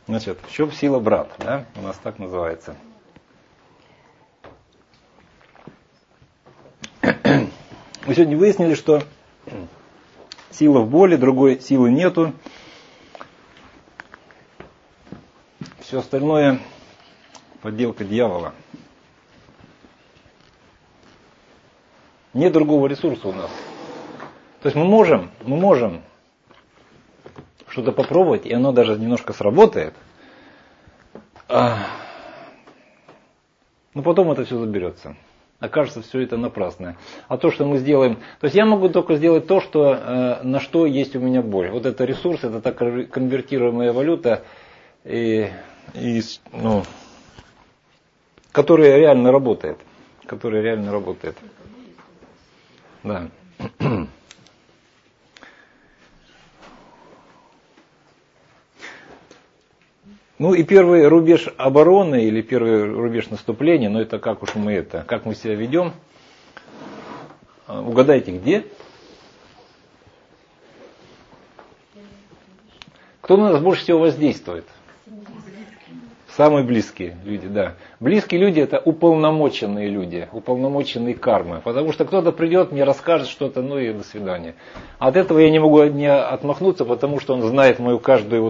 Значит, в чем сила брат, да? У нас так называется. Мы сегодня выяснили, что сила в боли, другой силы нету. Все остальное подделка дьявола. Нет другого ресурса у нас. То есть мы можем что-то попробовать, и оно даже немножко сработает. Но потом это все заберется. Окажется, все это напрасное. А то, что мы сделаем... То есть я могу только сделать то, что, на что есть у меня боль. Вот это ресурс, это так конвертируемая валюта, которая реально работает. Да. Ну и первый рубеж обороны или первый рубеж наступления, но это как мы себя ведем. Угадайте, где? Кто на нас больше всего воздействует? Самые близкие люди, да. Близкие люди — это уполномоченные люди, уполномоченные кармы. Потому что кто-то придет, мне расскажет что-то, ну и до свидания. От этого я не могу не отмахнуться, потому что он знает мою каждую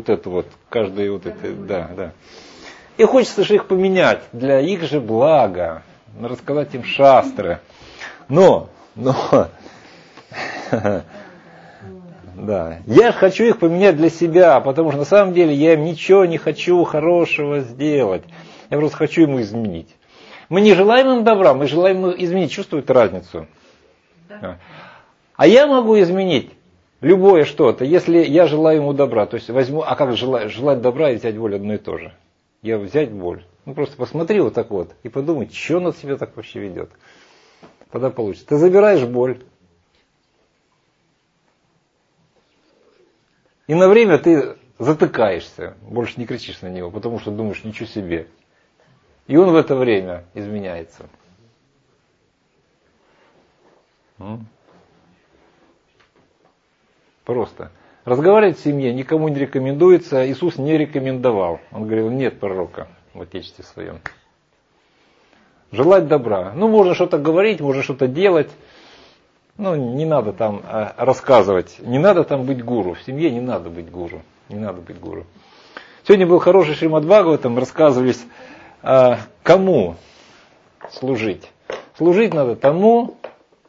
да. И хочется же их поменять для их же блага, рассказать им шастры. Но, да, я хочу их поменять для себя, потому что на самом деле я им ничего не хочу хорошего сделать. Я просто хочу ему изменить. Мы не желаем им добра, мы желаем им изменить. Чувствуете разницу? Да. А я могу изменить любое что-то, если я желаю ему добра. То есть возьму, а как желать добра и взять боль одно и то же? Я взять боль. Ну просто посмотри вот так вот и подумай, что он от себя так вообще ведет. Тогда получится. Ты забираешь боль. И на время ты затыкаешься, больше не кричишь на него, потому что думаешь, ничего себе. И он в это время изменяется. Просто. Разговаривать в семье никому не рекомендуется. Иисус не рекомендовал. Он говорил, нет пророка в Отечестве своем. Желать добра. Ну, можно что-то говорить, можно что-то делать. Ну, не надо там рассказывать, не надо там быть гуру. В семье не надо быть гуру. Сегодня был хороший Шримад Бхагаватам, рассказывались, кому служить. Служить надо тому,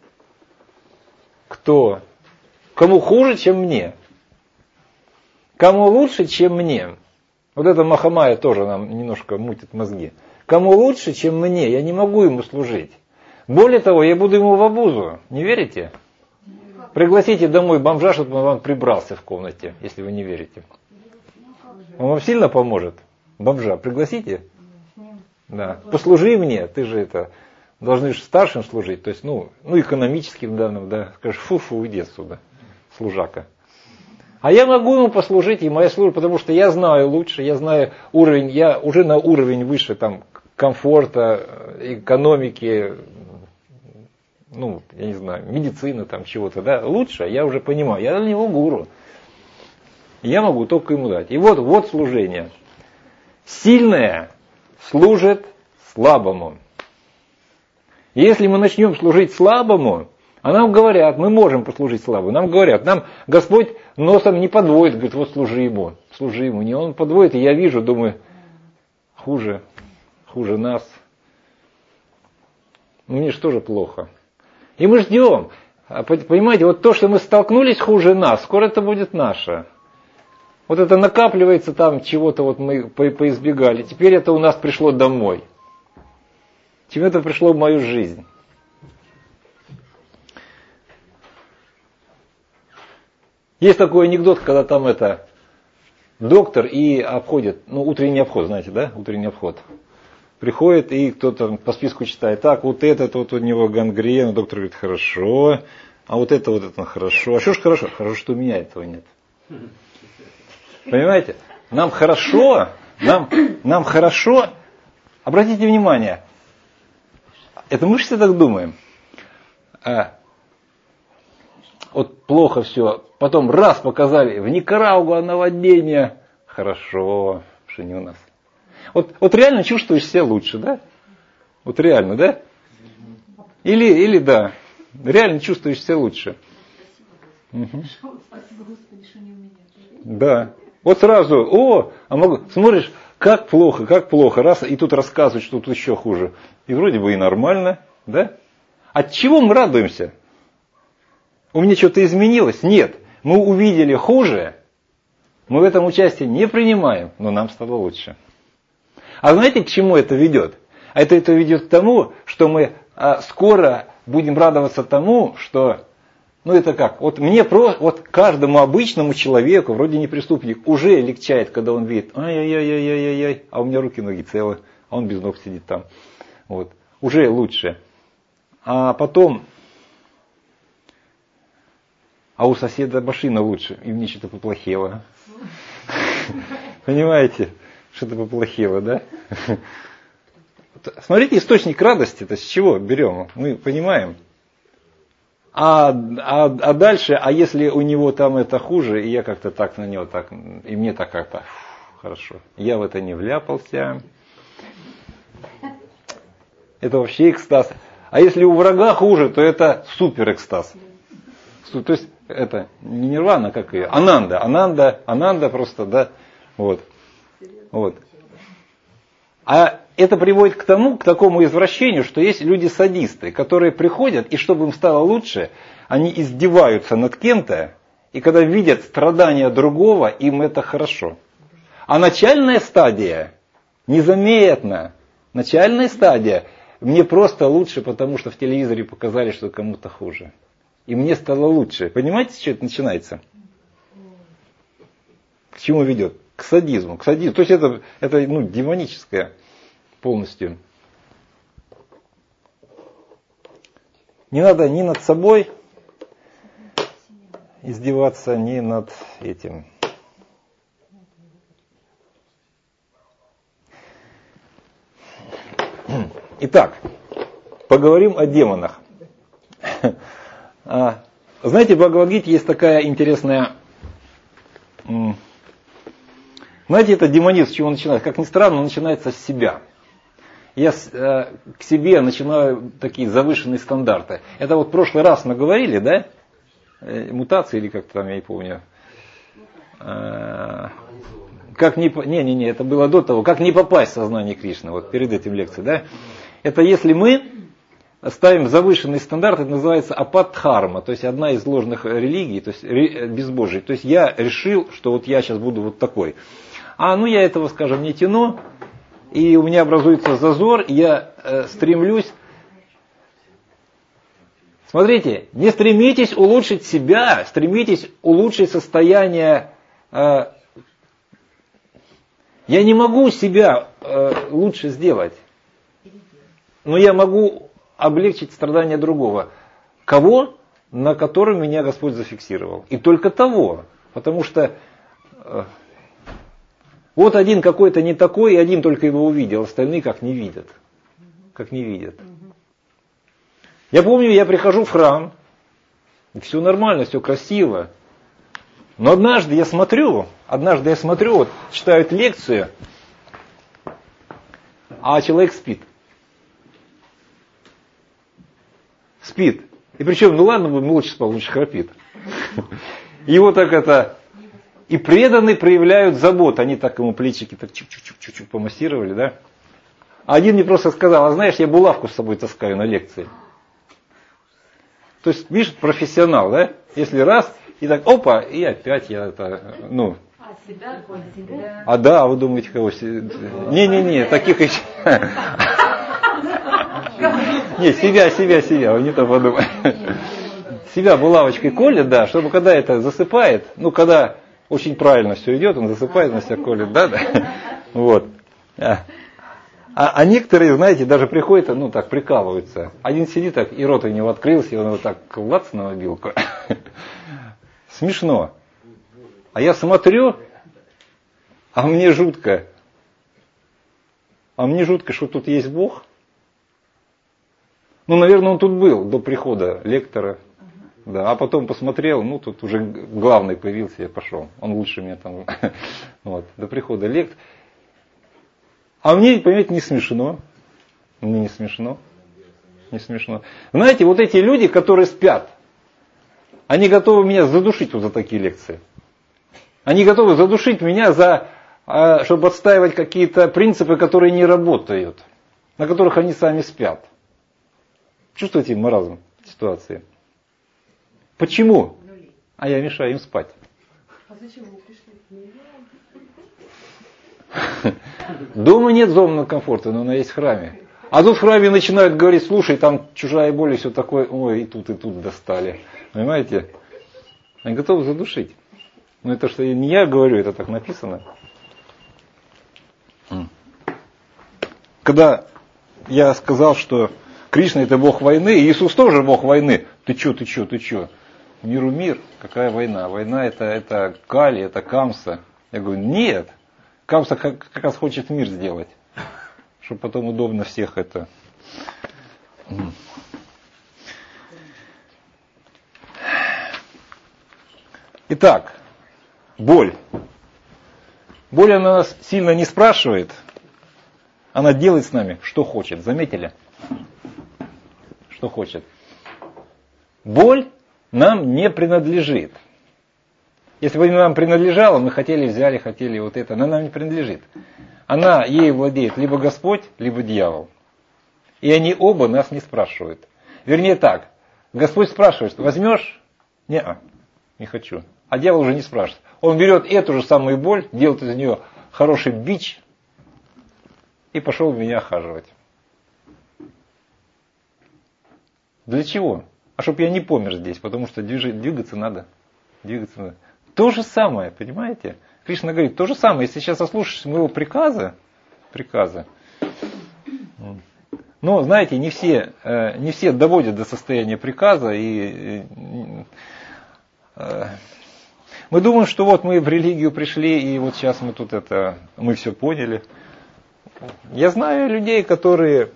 кому хуже, чем мне. Кому лучше, чем мне. Вот это Махамая тоже нам немножко мутит мозги. Кому лучше, чем мне, я не могу ему служить. Более того, я буду ему в обузу. Не верите? Пригласите домой бомжа, чтобы он вам прибрался в комнате, если вы не верите. Он вам сильно поможет? Бомжа пригласите? Да. Послужи мне, ты же должны же старшим служить, то есть, экономическим данным, да. Скажешь, фу, уйди отсюда, служака. А я могу ему послужить, и моя служба, потому что я знаю лучше, я знаю уровень, я уже на уровень выше там комфорта, экономики, я не знаю, медицины там чего-то, да, лучше, я уже понимаю, я для него гуру. Я могу только ему дать. И вот служение. Сильное служит слабому. И если мы начнем служить слабому, а нам говорят, мы можем послужить слабому, нам говорят, нам Господь носом не подводит, говорит, вот служи ему. Не он подводит, и я вижу, думаю, хуже нас. Мне же тоже плохо. И мы ждем. Понимаете, вот то, что мы столкнулись хуже нас, скоро это будет наше. Вот это накапливается там, чего-то вот мы поизбегали. Теперь это у нас пришло домой. Теперь это пришло в мою жизнь. Есть такой анекдот, когда там доктор и обходит, утренний обход, знаете, да, утренний обход. Приходит, и кто-то по списку читает, так, вот этот, вот у него гангрена, доктор говорит, хорошо, а вот это хорошо. А что ж хорошо? Хорошо, что у меня этого нет. Понимаете? Нам хорошо, обратите внимание, это мы же все так думаем. Вот плохо все, потом раз показали, в Никарагуа наводнение, хорошо, не у нас. Вот реально чувствуешь себя лучше, да? Вот реально, да? Или да, реально чувствуешь себя лучше. Угу. Да. Вот сразу, смотришь, как плохо, раз, и тут рассказывают, что тут еще хуже. И вроде бы и нормально, да? От чего мы радуемся? У меня что-то изменилось? Нет. Мы увидели хуже, мы в этом участие не принимаем, но нам стало лучше. А знаете, к чему это ведет? Это ведет к тому, что мы скоро будем радоваться тому, что, это как, вот каждому обычному человеку, вроде не преступник, уже легчает, когда он видит, ай-яй-яй-яй-яй-яй, а у меня руки-ноги целы, а он без ног сидит там. Вот. Уже лучше. А потом, а у соседа машина лучше, и мне что-то поплохело. Понимаете, что-то поплохело, да? Смотрите, источник радости-то с чего берем? Мы понимаем. А дальше, а если у него там это хуже, и я как-то так на него так, и мне так как-то хорошо. Я в это не вляпался. Это вообще экстаз. А если у врага хуже, то это супер экстаз. То есть это не нирвана, как ее, ананда просто, да, вот. А это приводит к такому извращению, что есть люди-садисты, которые приходят, и чтобы им стало лучше, они издеваются над кем-то, и когда видят страдания другого, им это хорошо. А начальная стадия незаметна. Начальная стадия мне просто лучше, потому что в телевизоре показали, что кому-то хуже. И мне стало лучше. Понимаете, с чего это начинается? К чему ведет? К садизму. То есть это демоническое полностью. Не надо ни над собой издеваться, ни над этим. Итак, поговорим о демонах. Знаете, в Бхагавад-гите есть такая интересная... Знаете, это демонизм, с чего начинается? Как ни странно, он начинается с себя. Я к себе начинаю такие завышенные стандарты. Это вот в прошлый раз мы говорили, да? Мутации или как-то там, я не помню. Это было до того. Как не попасть в сознание Кришны, вот перед этим лекцией, да? Это если мы ставим завышенный стандарт, это называется ападдхарма, то есть одна из ложных религий, то есть безбожий. То есть я решил, что вот я сейчас буду вот такой. Я этого, скажем, не тяну, и у меня образуется зазор, и я стремлюсь. Смотрите, не стремитесь улучшить себя, стремитесь улучшить состояние. Я не могу себя лучше сделать, но я могу облегчить страдания другого. Кого? На котором меня Господь зафиксировал. И только того. Потому что вот один какой-то не такой, и один только его увидел, остальные как не видят. Как не видят. Я помню, я прихожу в храм, и все нормально, все красиво. Но однажды я смотрю, вот читают лекцию, а человек спит. Спит. И причем, ладно, бы лучше спал, лучше храпит. Его так и преданные проявляют заботу. Они так ему плечики так чуть-чуть помассировали, да. А один мне просто сказал, знаешь, я булавку с собой таскаю на лекции. То есть, видишь, профессионал, да? Если раз, и так, опа, и опять я себя? Да, вы думаете, кого? Не, таких еще... Не, себя, вы не то подумайте. Себя булавочкой колет, да, чтобы когда это засыпает, когда очень правильно все идет, он засыпает, на себя колет, да. Вот. А некоторые, знаете, даже приходят, так прикалываются. Один сидит так, и рот у него открылся, и он вот так клац на мобилку. Смешно. А я смотрю, а мне жутко. Что тут есть Бог. Наверное, он тут был до прихода лектора. Да, а потом посмотрел, тут уже главный появился, я пошел. Он лучше меня там. Вот, до прихода лектора. А мне, понимаете, не смешно. Мне не смешно. Не смешно. Знаете, вот эти люди, которые спят, они готовы меня задушить вот за такие лекции. Они готовы задушить меня чтобы отстаивать какие-то принципы, которые не работают, на которых они сами спят. Чувствуете маразм ситуации? Почему? А я мешаю им спать. А зачем вы пришли? Дома нет зоны комфорта, но она есть в храме. А тут в храме начинают говорить: слушай, там чужая боль и все такое, ой, и тут достали. Понимаете? Они готовы задушить. Но это что не я говорю, это так написано. Когда я сказал, что Кришна это бог войны, и Иисус тоже бог войны. Ты чё? Миру мир, какая война? Война это Кали, это Камса. Я говорю, нет. Камса как раз хочет мир сделать, чтобы потом удобно всех это. Итак, боль. Боль она нас сильно не спрашивает, она делает с нами, что хочет. Заметили? Что хочет. Боль нам не принадлежит. Если бы нам принадлежала, мы хотели вот это, она нам не принадлежит. Ей владеет либо Господь, либо дьявол. И они оба нас не спрашивают. Вернее так, Господь спрашивает: возьмешь? Не хочу. А дьявол уже не спрашивает. Он берет эту же самую боль, делает из нее хороший бич и пошел меня охаживать. Для чего? А чтобы я не помер здесь, потому что двигаться надо. То же самое, понимаете? Кришна говорит, то же самое, если сейчас ослушаешься моего приказа. Но, знаете, не все доводят до состояния приказа. Мы думаем, что вот мы в религию пришли, и вот сейчас мы все поняли. Я знаю людей, которые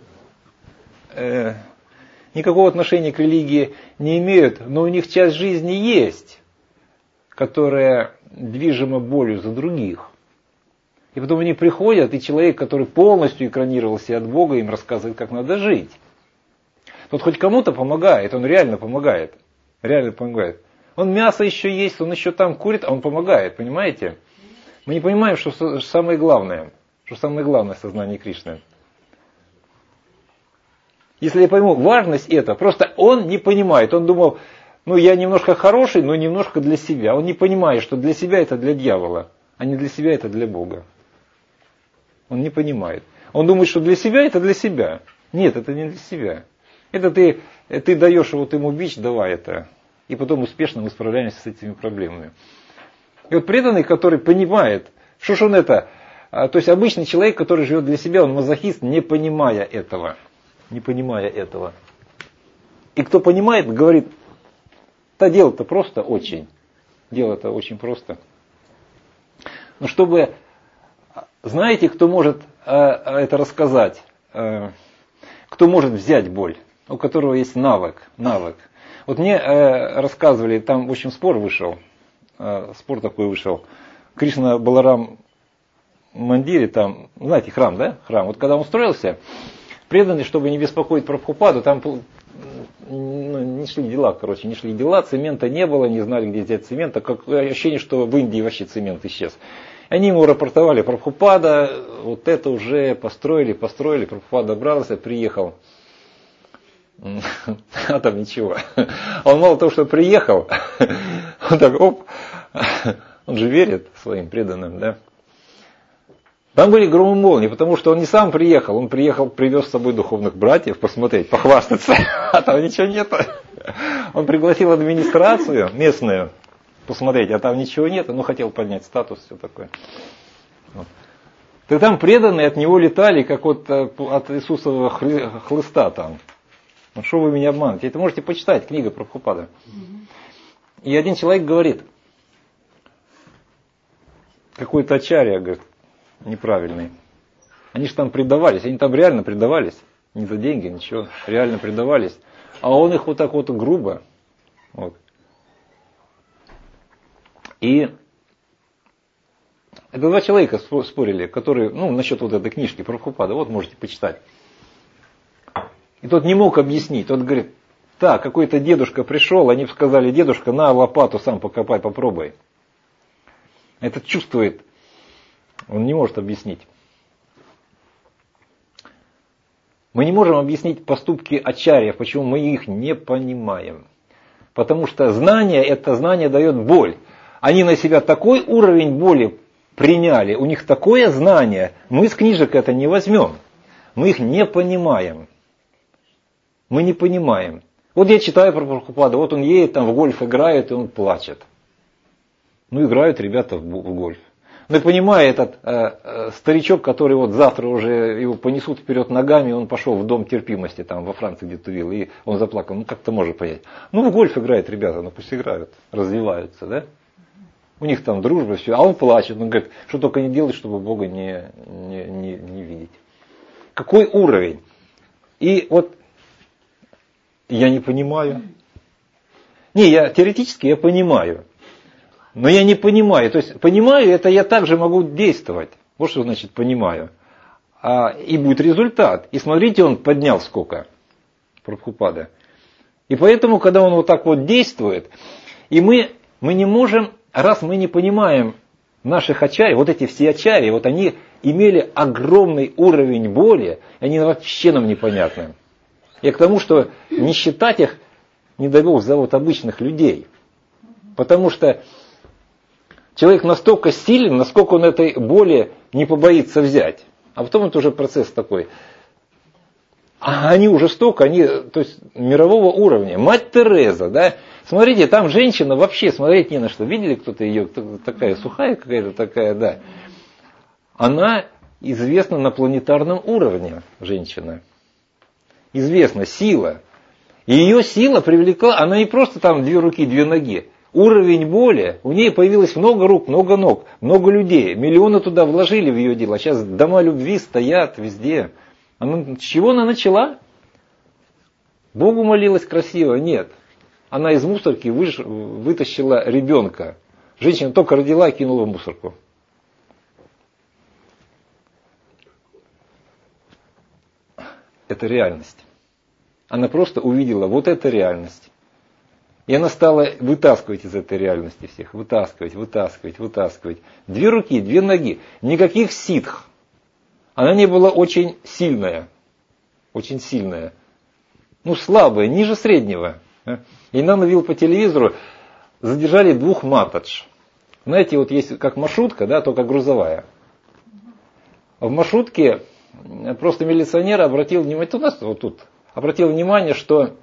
никакого отношения к религии не имеют, но у них часть жизни есть, которая движима болью за других. И потом они приходят, и человек, который полностью экранировался от Бога, им рассказывает, как надо жить. Тот хоть кому-то помогает, он реально помогает. Он мясо еще есть, он еще там курит, а он помогает, понимаете? Мы не понимаем, что самое главное сознание Кришны. Если я пойму важность это, просто он не понимает, он думал, я немножко хороший, но немножко для себя. Он не понимает, что для себя это для дьявола, а не для себя это для Бога. Он не понимает. Он думает, что для себя это для себя. Нет, это не для себя. Это ты даешь ему бич, давай это. И потом успешно мы справляемся с этими проблемами. И вот преданный, который понимает, что ж он это, то есть обычный человек, который живет для себя, он мазохист, не понимая этого. И кто понимает, говорит, да дело-то просто очень. Дело-то очень просто. Но чтобы, знаете, кто может это рассказать, кто может взять боль, у которого есть навык. Вот мне рассказывали, там, в общем, спор такой вышел. Кришна Баларам Мандире, там, знаете, храм, да? Храм. Вот когда он строился, преданные, чтобы не беспокоить Прабхупаду, там не шли дела, цемента не было, не знали, где взять цемент. Как ощущение, что в Индии вообще цемент исчез. Они ему рапортовали: Прабхупада, вот это уже построили, Прабхупада добрался, приехал. А там ничего. Он мало того, что приехал, он так, он же верит своим преданным, да. Там были громы молнии, потому что он не сам приехал, он привез с собой духовных братьев посмотреть, похвастаться, а там ничего нет. Он пригласил администрацию местную посмотреть, а там ничего нет, хотел поднять статус, все такое. Вот. Так там преданные от него летали, как от Иисусового хлыста там. Что вы меня обманываете? Это можете почитать, книга Прабхупада. И один человек говорит, какой-то ачарья, говорит, неправильный. Они же там предавались, они там реально предавались. Не за деньги, ничего, реально предавались. А он их вот так вот грубо. Вот. И Это два человека спорили, которые, насчет вот этой книжки Прабхупада, вот можете почитать. И тот не мог объяснить. Тот говорит, какой-то дедушка пришел, они сказали, дедушка, на лопату сам покопай, попробуй. Этот чувствует, он не может объяснить. Мы не можем объяснить поступки ачарьев, почему мы их не понимаем. Потому что это знание дает боль. Они на себя такой уровень боли приняли, у них такое знание, мы из книжек это не возьмем. Мы их не понимаем. Мы не понимаем. Вот я читаю про Прабхупада, вот он едет там в гольф играет, и он плачет. Играют ребята в гольф. Но я понимаю, этот старичок, который вот завтра уже его понесут вперед ногами, он пошел в дом терпимости, там во Франции где-то видел, и он заплакал. Как-то можно понять. В гольф играют ребята, пусть играют, развиваются, да? У них там дружба, все. А он плачет, он говорит, что только не делать, чтобы Бога не видеть. Какой уровень? И вот я не понимаю. Теоретически я понимаю. Но я не понимаю. То есть понимаю, это я также могу действовать. Вот что значит понимаю. И будет результат. И смотрите, он поднял сколько. Прабхупада. И поэтому, когда он вот так вот действует, и мы не можем, раз мы не понимаем наших ачарьев, вот эти все ачарьи, вот они имели огромный уровень боли, они вообще нам непонятны. Я к тому, что не считать их, не дай Бог, за вот обычных людей. Потому что человек настолько силен, насколько он этой боли не побоится взять. А потом это уже процесс такой. А они уже столько, то есть мирового уровня. Мать Тереза, да. Смотрите, там женщина вообще смотреть не на что. Видели кто-то ее, такая сухая какая-то такая, да. Она известна на планетарном уровне, женщина. Известна сила. И ее сила привлекла, она не просто там 2 руки, 2 ноги. Уровень боли, у нее появилось много рук, много ног, много людей. Миллионы туда вложили в ее дело. Сейчас дома любви стоят везде. С чего она начала? Богу молилась красиво? Нет. Она из мусорки вытащила ребенка. Женщина только родила и кинула в мусорку. Это реальность. Она просто увидела, вот это реальность. И она стала вытаскивать из этой реальности всех. Вытаскивать. 2 руки, 2 ноги. Никаких ситх. Она не была очень сильная. Очень сильная. Слабая, ниже среднего. И нам навел по телевизору, задержали 2 матадж. Знаете, вот есть как маршрутка, да, только грузовая. В маршрутке просто милиционер обратил внимание, у нас вот тут, обратил внимание, что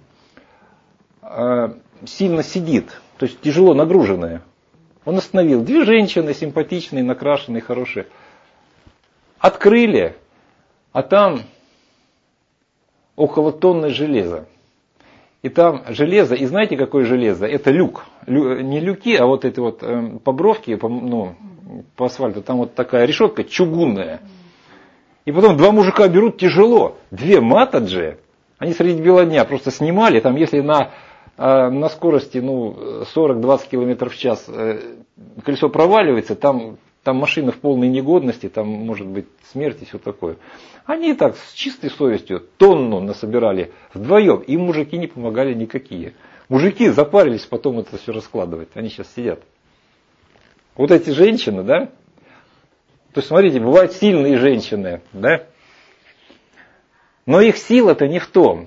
сильно сидит, то есть тяжело нагруженная. Он остановил 2 женщины, симпатичные, накрашенные, хорошие. Открыли, а там около тонны железа. И там железо, и знаете, какое железо? Это люк. Не люки, а вот эти вот по бровке, по асфальту, там вот такая решетка чугунная. И потом 2 мужика берут тяжело. 2 матаджи, они среди бела дня просто снимали, там если на скорости 40-20 км в час колесо проваливается, там машина в полной негодности, там может быть смерть и все такое. Они так с чистой совестью тонну насобирали вдвоем, и мужики не помогали никакие. Мужики запарились потом это все раскладывать, они сейчас сидят. Вот эти женщины, да? То есть смотрите, бывают сильные женщины, да? Но их сила-то не в том.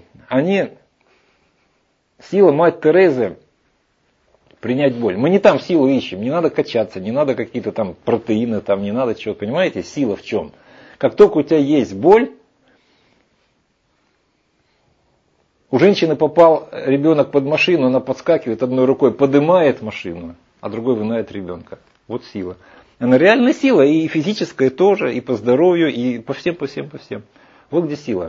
Сила мать Терезы принять боль. Мы не там силу ищем, не надо качаться, не надо какие-то там протеины, там не надо чего, понимаете? Сила в чем? Как только у тебя есть боль, у женщины попал ребенок под машину, она подскакивает одной рукой, поднимает машину, а другой вынает ребенка. Вот сила. Она реальная сила, и физическая тоже, и по здоровью, и по всем. Вот где сила.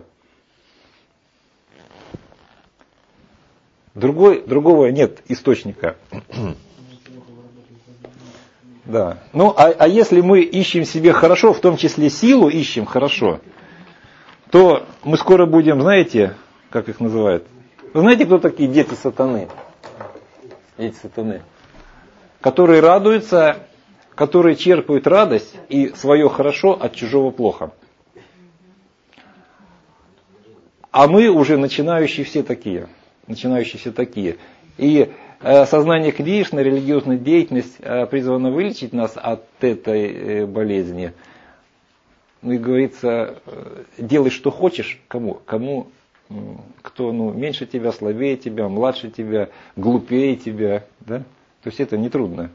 Другого нет источника. Да. А если мы ищем себе хорошо, в том числе силу ищем хорошо, то мы скоро будем, знаете, как их называют? Вы знаете, кто такие дети сатаны? Дети сатаны. Которые радуются, которые черпают радость и свое хорошо от чужого плохо. А мы уже начинающие все такие. И сознание Кришны, религиозная деятельность призвана вылечить нас от этой болезни. Ну и говорится, делай, что хочешь, кому? Кто меньше тебя, слабее тебя, младше тебя, глупее тебя. Да? То есть это нетрудно.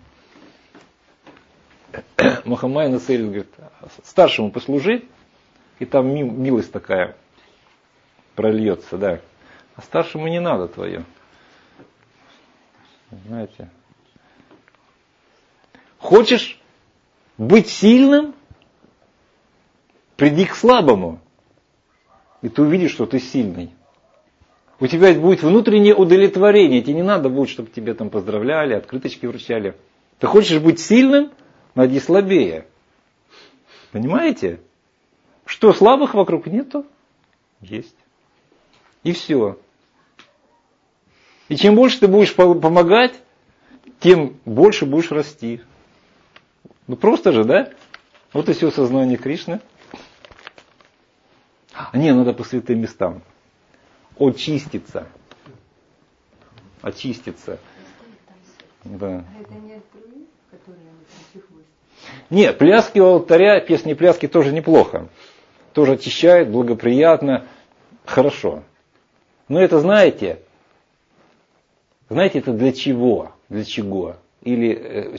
Махамая нацелен, говорит, старшему послужи, и там милость такая прольется, да. А старшему не надо твое. Знаете. Хочешь быть сильным? Приди к слабому. И ты увидишь, что ты сильный. У тебя будет внутреннее удовлетворение. Тебе не надо будет, чтобы тебе там поздравляли, открыточки вручали. Ты хочешь быть сильным? Найди слабее. Понимаете? Что, слабых вокруг нету? Есть. И все. И чем больше ты будешь помогать, тем больше будешь расти. Ну просто же, да? Вот и все сознание Кришны. Не, надо по святым местам. Очиститься. Да. Это не от других, которые они там психуют? Нет, пляски у алтаря, песни и пляски тоже неплохо. Тоже очищают, благоприятно, хорошо. Но это знаете, это для чего? Для чего? Или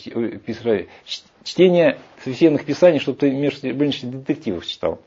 чтение священных писаний, чтобы ты меньше детективов читал.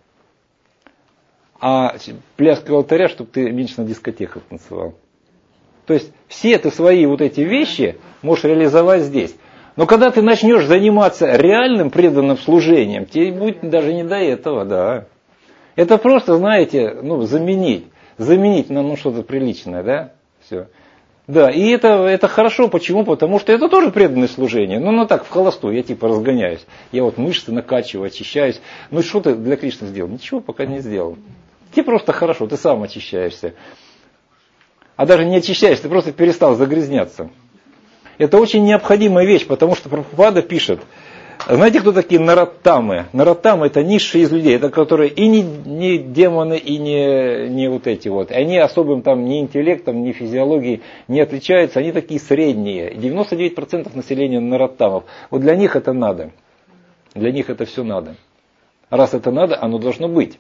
А пляска у алтаря, чтобы ты меньше на дискотеках танцевал. То есть все ты свои вот эти вещи можешь реализовать здесь. Но когда ты начнешь заниматься реальным преданным служением, тебе будет даже не до этого, да. Это просто, знаете, заменить на что-то приличное, да, все. Да, и это хорошо, почему? Потому что это тоже преданное служение. Ну так, в холостую, я типа разгоняюсь. Я вот мышцы накачиваю, очищаюсь. Ну что ты для Кришны сделал? Ничего пока не сделал. Тебе просто хорошо, ты сам очищаешься. А даже не очищаешься, ты просто перестал загрязняться. Это очень необходимая вещь, потому что Прабхупада пишет, знаете, кто такие нараттамы? Нараттамы — это низшие из людей, это которые и не демоны, и не вот эти вот. Они особым там ни интеллектом, ни физиологией не отличаются, они такие средние. 99% населения нараттамов. Вот для них это надо. Для них это все надо. Раз это надо, оно должно быть.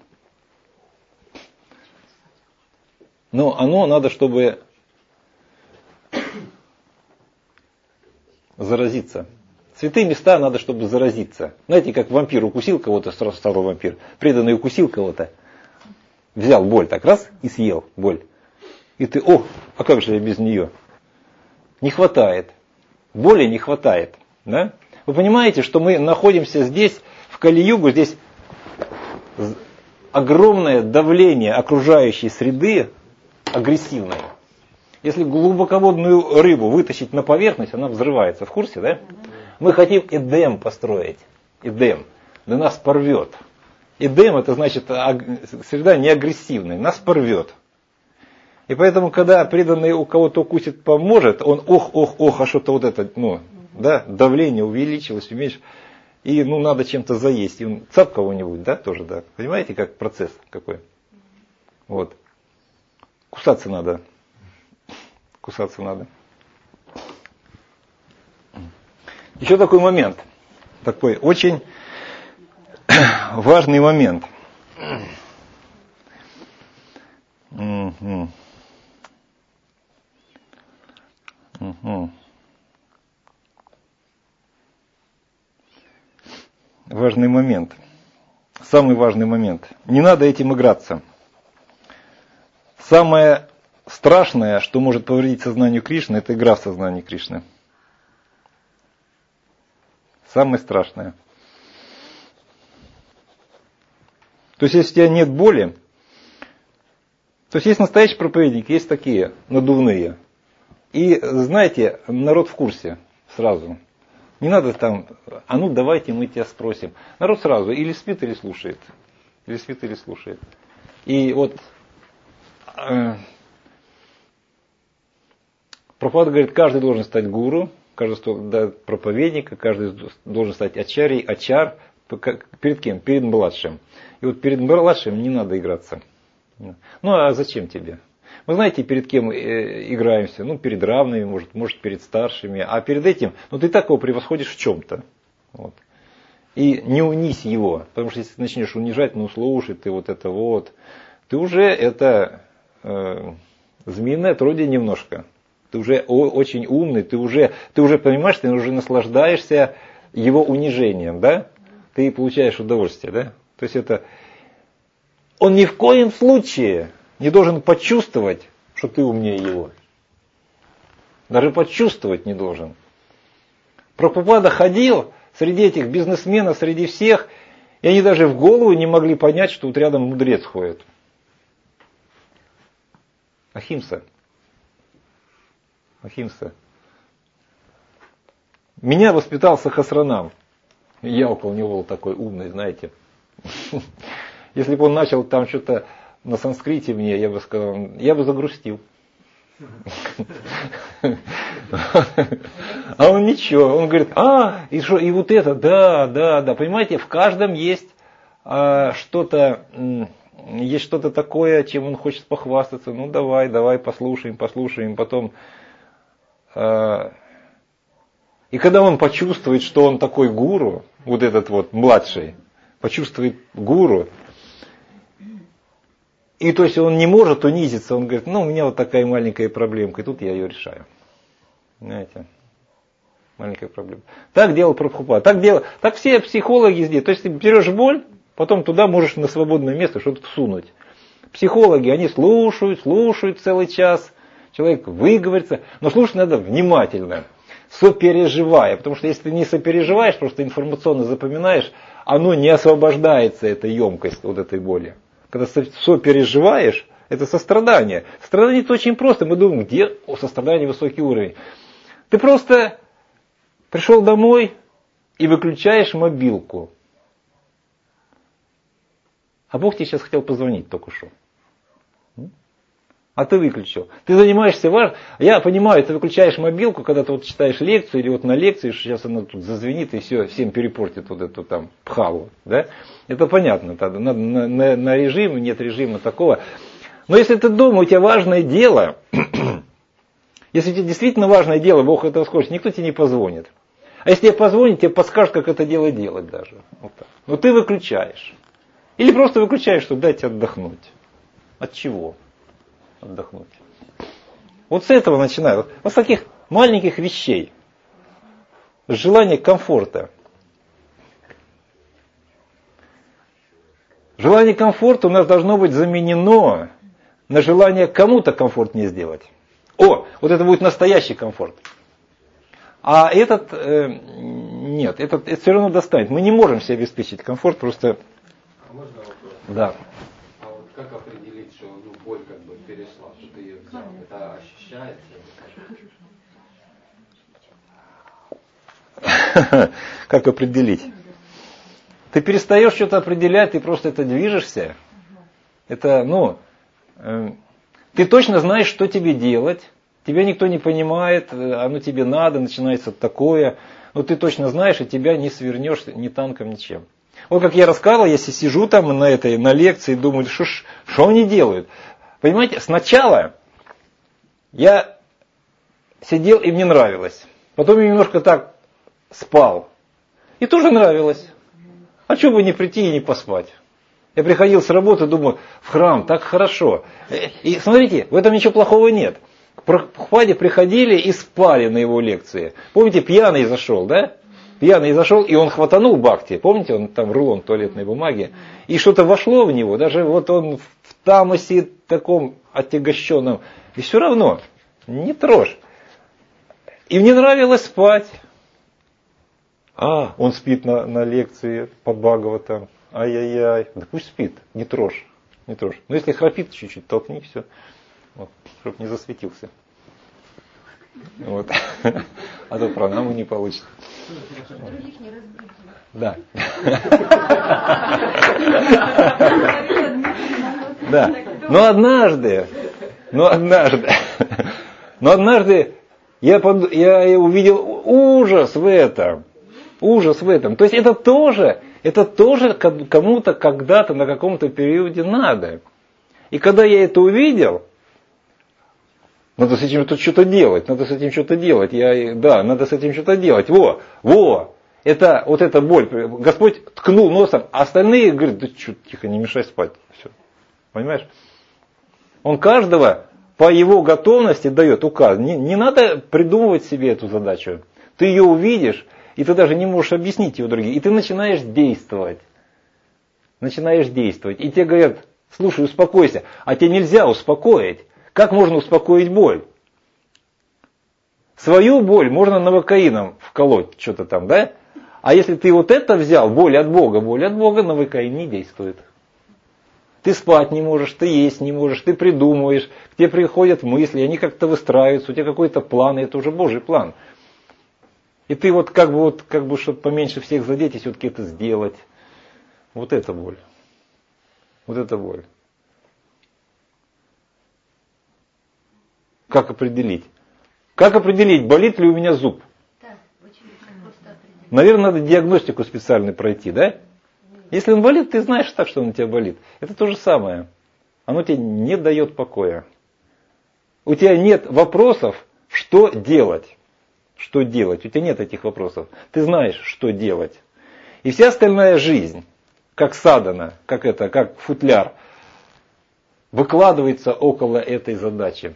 Но оно надо, чтобы заразиться. Святые места надо, чтобы заразиться. Знаете, как вампир укусил кого-то, сразу стал вампир. Преданный укусил кого-то, взял боль так, раз, и съел боль. И ты, а как же я без нее? Не хватает. Боли не хватает. Да? Вы понимаете, что мы находимся здесь, в Кали-югу, здесь огромное давление окружающей среды, агрессивное. Если глубоководную рыбу вытащить на поверхность, она взрывается. В курсе, да? Мы хотим Эдем построить. Эдем. Да нас порвет. Эдем — это значит среда не агрессивная. Нас порвет. И поэтому, когда преданный у кого-то укусит, поможет, он а что-то вот это, давление увеличилось, уменьшилось. И надо чем-то заесть. И он цап кого-нибудь, да, тоже, да. Понимаете, как процесс какой? Вот. Кусаться надо. Еще такой момент. Такой очень важный момент. Важный момент. Самый важный момент. Не надо этим играться. Самое страшное, что может повредить сознанию Кришны, это игра в сознании Кришны. Самое страшное. То есть, если у тебя нет боли, то есть настоящий проповедник, есть такие надувные. И знаете, народ в курсе сразу. Не надо там, давайте мы тебя спросим. Народ сразу или спит, или слушает. И вот Прабхупада говорит, каждый должен стать гуру, каждый проповедника, каждый должен стать ачарьей, ачар. Перед кем? Перед младшим. И вот перед младшим не надо играться. Ну а зачем тебе? Вы знаете, перед кем играемся? Ну, перед равными, может перед старшими. А перед этим, ты так его превосходишь в чем-то. Вот. И не унись его. Потому что если ты начнешь унижать, слушай, ты вот это вот. Ты уже это змеиное отродье немножко. Ты уже очень умный, ты уже понимаешь, ты уже наслаждаешься его унижением, да? Ты получаешь удовольствие, да? То есть он ни в коем случае не должен почувствовать, что ты умнее его. Даже почувствовать не должен. Прабхупада ходил среди этих бизнесменов, среди всех, и они даже в голову не могли понять, что вот рядом мудрец ходит. Ахимса. Меня воспитал Сахасранам. Я около него был такой умный, знаете. Если бы он начал там что-то на санскрите мне, я бы сказал, я бы загрустил. А он ничего, он говорит, и вот это, да, понимаете, в каждом есть что-то такое, чем он хочет похвастаться. Ну давай, послушаем, потом. И когда он почувствует, что он такой гуру, вот этот вот младший, почувствует гуру, и то есть он не может унизиться, он говорит, у меня вот такая маленькая проблемка, и тут я ее решаю. Знаете, маленькая проблема. Так делал Прабхупада, так все психологи здесь. То есть ты берешь боль, потом туда можешь на свободное место что-то всунуть. Психологи, они слушают целый час, человек выговорится, но слушать надо внимательно, сопереживая, потому что если ты не сопереживаешь, просто информационно запоминаешь, оно не освобождается, эта емкость вот этой боли. Когда сопереживаешь, это сострадание. Сострадание это очень просто. Мы думаем, где у сострадания высокий уровень. Ты просто пришел домой и выключаешь мобилку. А Бог тебе сейчас хотел позвонить только что. А ты выключил. Ты занимаешься важным. Я понимаю, ты выключаешь мобилку, когда ты вот читаешь лекцию, или вот на лекции, сейчас она тут зазвенит и все, всем перепортит вот эту там пхаву. Да? Это понятно. Надо на режим, нет режима такого. Но если ты дома, у тебя важное дело, если у тебя действительно важное дело, Бог этого хочет, никто тебе не позвонит. А если тебе позвонит, тебе подскажут, как это дело делать даже. Вот так. Но ты выключаешь. Или просто выключаешь, чтобы дать отдохнуть. От чего? Отдохнуть. Вот с этого начинаю. Вот с таких маленьких вещей. Желание комфорта. Желание комфорта у нас должно быть заменено на желание кому-то комфорт не сделать. Вот это будет настоящий комфорт. А этот, нет, этот все равно достанет. Мы не можем себе обеспечить комфорт, просто... А можно вопрос? Да. А вот как определить, что боль как бы перешла, что ты ее взял? Это ощущается? Как определить? Ты перестаешь что-то определять, ты просто это движешься. Это, ты точно знаешь, что тебе делать. Тебя никто не понимает, оно тебе надо, начинается такое. Но ты точно знаешь, и тебя не свернешь ни танком, ничем. Вот как я рассказывал, я сижу там на лекции и думаю, что они делают. Понимаете, сначала я сидел и мне нравилось. Потом я немножко так спал. И тоже нравилось. А что бы не прийти и не поспать? Я приходил с работы, думаю, в храм, так хорошо. И смотрите, в этом ничего плохого нет. К Прабхупаде приходили и спали на его лекции. Помните, пьяный зашел, да? Пьяный зашел, и он хватанул бхакти. Помните, он там рулон туалетной бумаги. И что-то вошло в него. Даже вот он в тамосе таком отягощенном. И все равно, не трожь. И мне нравилось спать. Он спит на лекции по Бхагаватам. Ай-яй-яй. Да пусть спит, не трожь. Не трожь. Но если храпит чуть-чуть, толкни, все. Вот, чтобы не засветился. Вот. А то пранаму не получится. Да. Да. Но однажды я увидел ужас в этом. Ужас в этом. То есть это тоже кому-то когда-то на каком-то периоде надо. И когда я это увидел, надо с этим что-то делать, надо с этим что-то делать. Надо с этим что-то делать. Это вот эта боль. Господь ткнул носом, а остальные говорят, да что, тихо, не мешай спать. Все. Понимаешь? Он каждого по его готовности дает указ. Не надо придумывать себе эту задачу. Ты ее увидишь, и ты даже не можешь объяснить ее другим. И ты начинаешь действовать. Начинаешь действовать. И тебе говорят, слушай, успокойся. А тебе нельзя успокоить. Как можно успокоить боль? Свою боль можно новокаином вколоть, что-то там, да? А если ты вот это взял, боль от Бога, новокаин не действует. Ты спать не можешь, ты есть не можешь, ты придумываешь, к тебе приходят мысли, они как-то выстраиваются, у тебя какой-то план, и это уже Божий план. И ты как бы, чтобы поменьше всех задеть, и все-таки это сделать. Вот это боль. Вот это боль. Как определить? Как определить, болит ли у меня зуб? Да, очень просто определить. Наверное, надо диагностику специально пройти, да? Если он болит, ты знаешь так, что он у тебя болит. Это то же самое. Оно тебе не дает покоя. У тебя нет вопросов, что делать. Что делать? У тебя нет этих вопросов. Ты знаешь, что делать. И вся остальная жизнь, как садана, как футляр, выкладывается около этой задачи.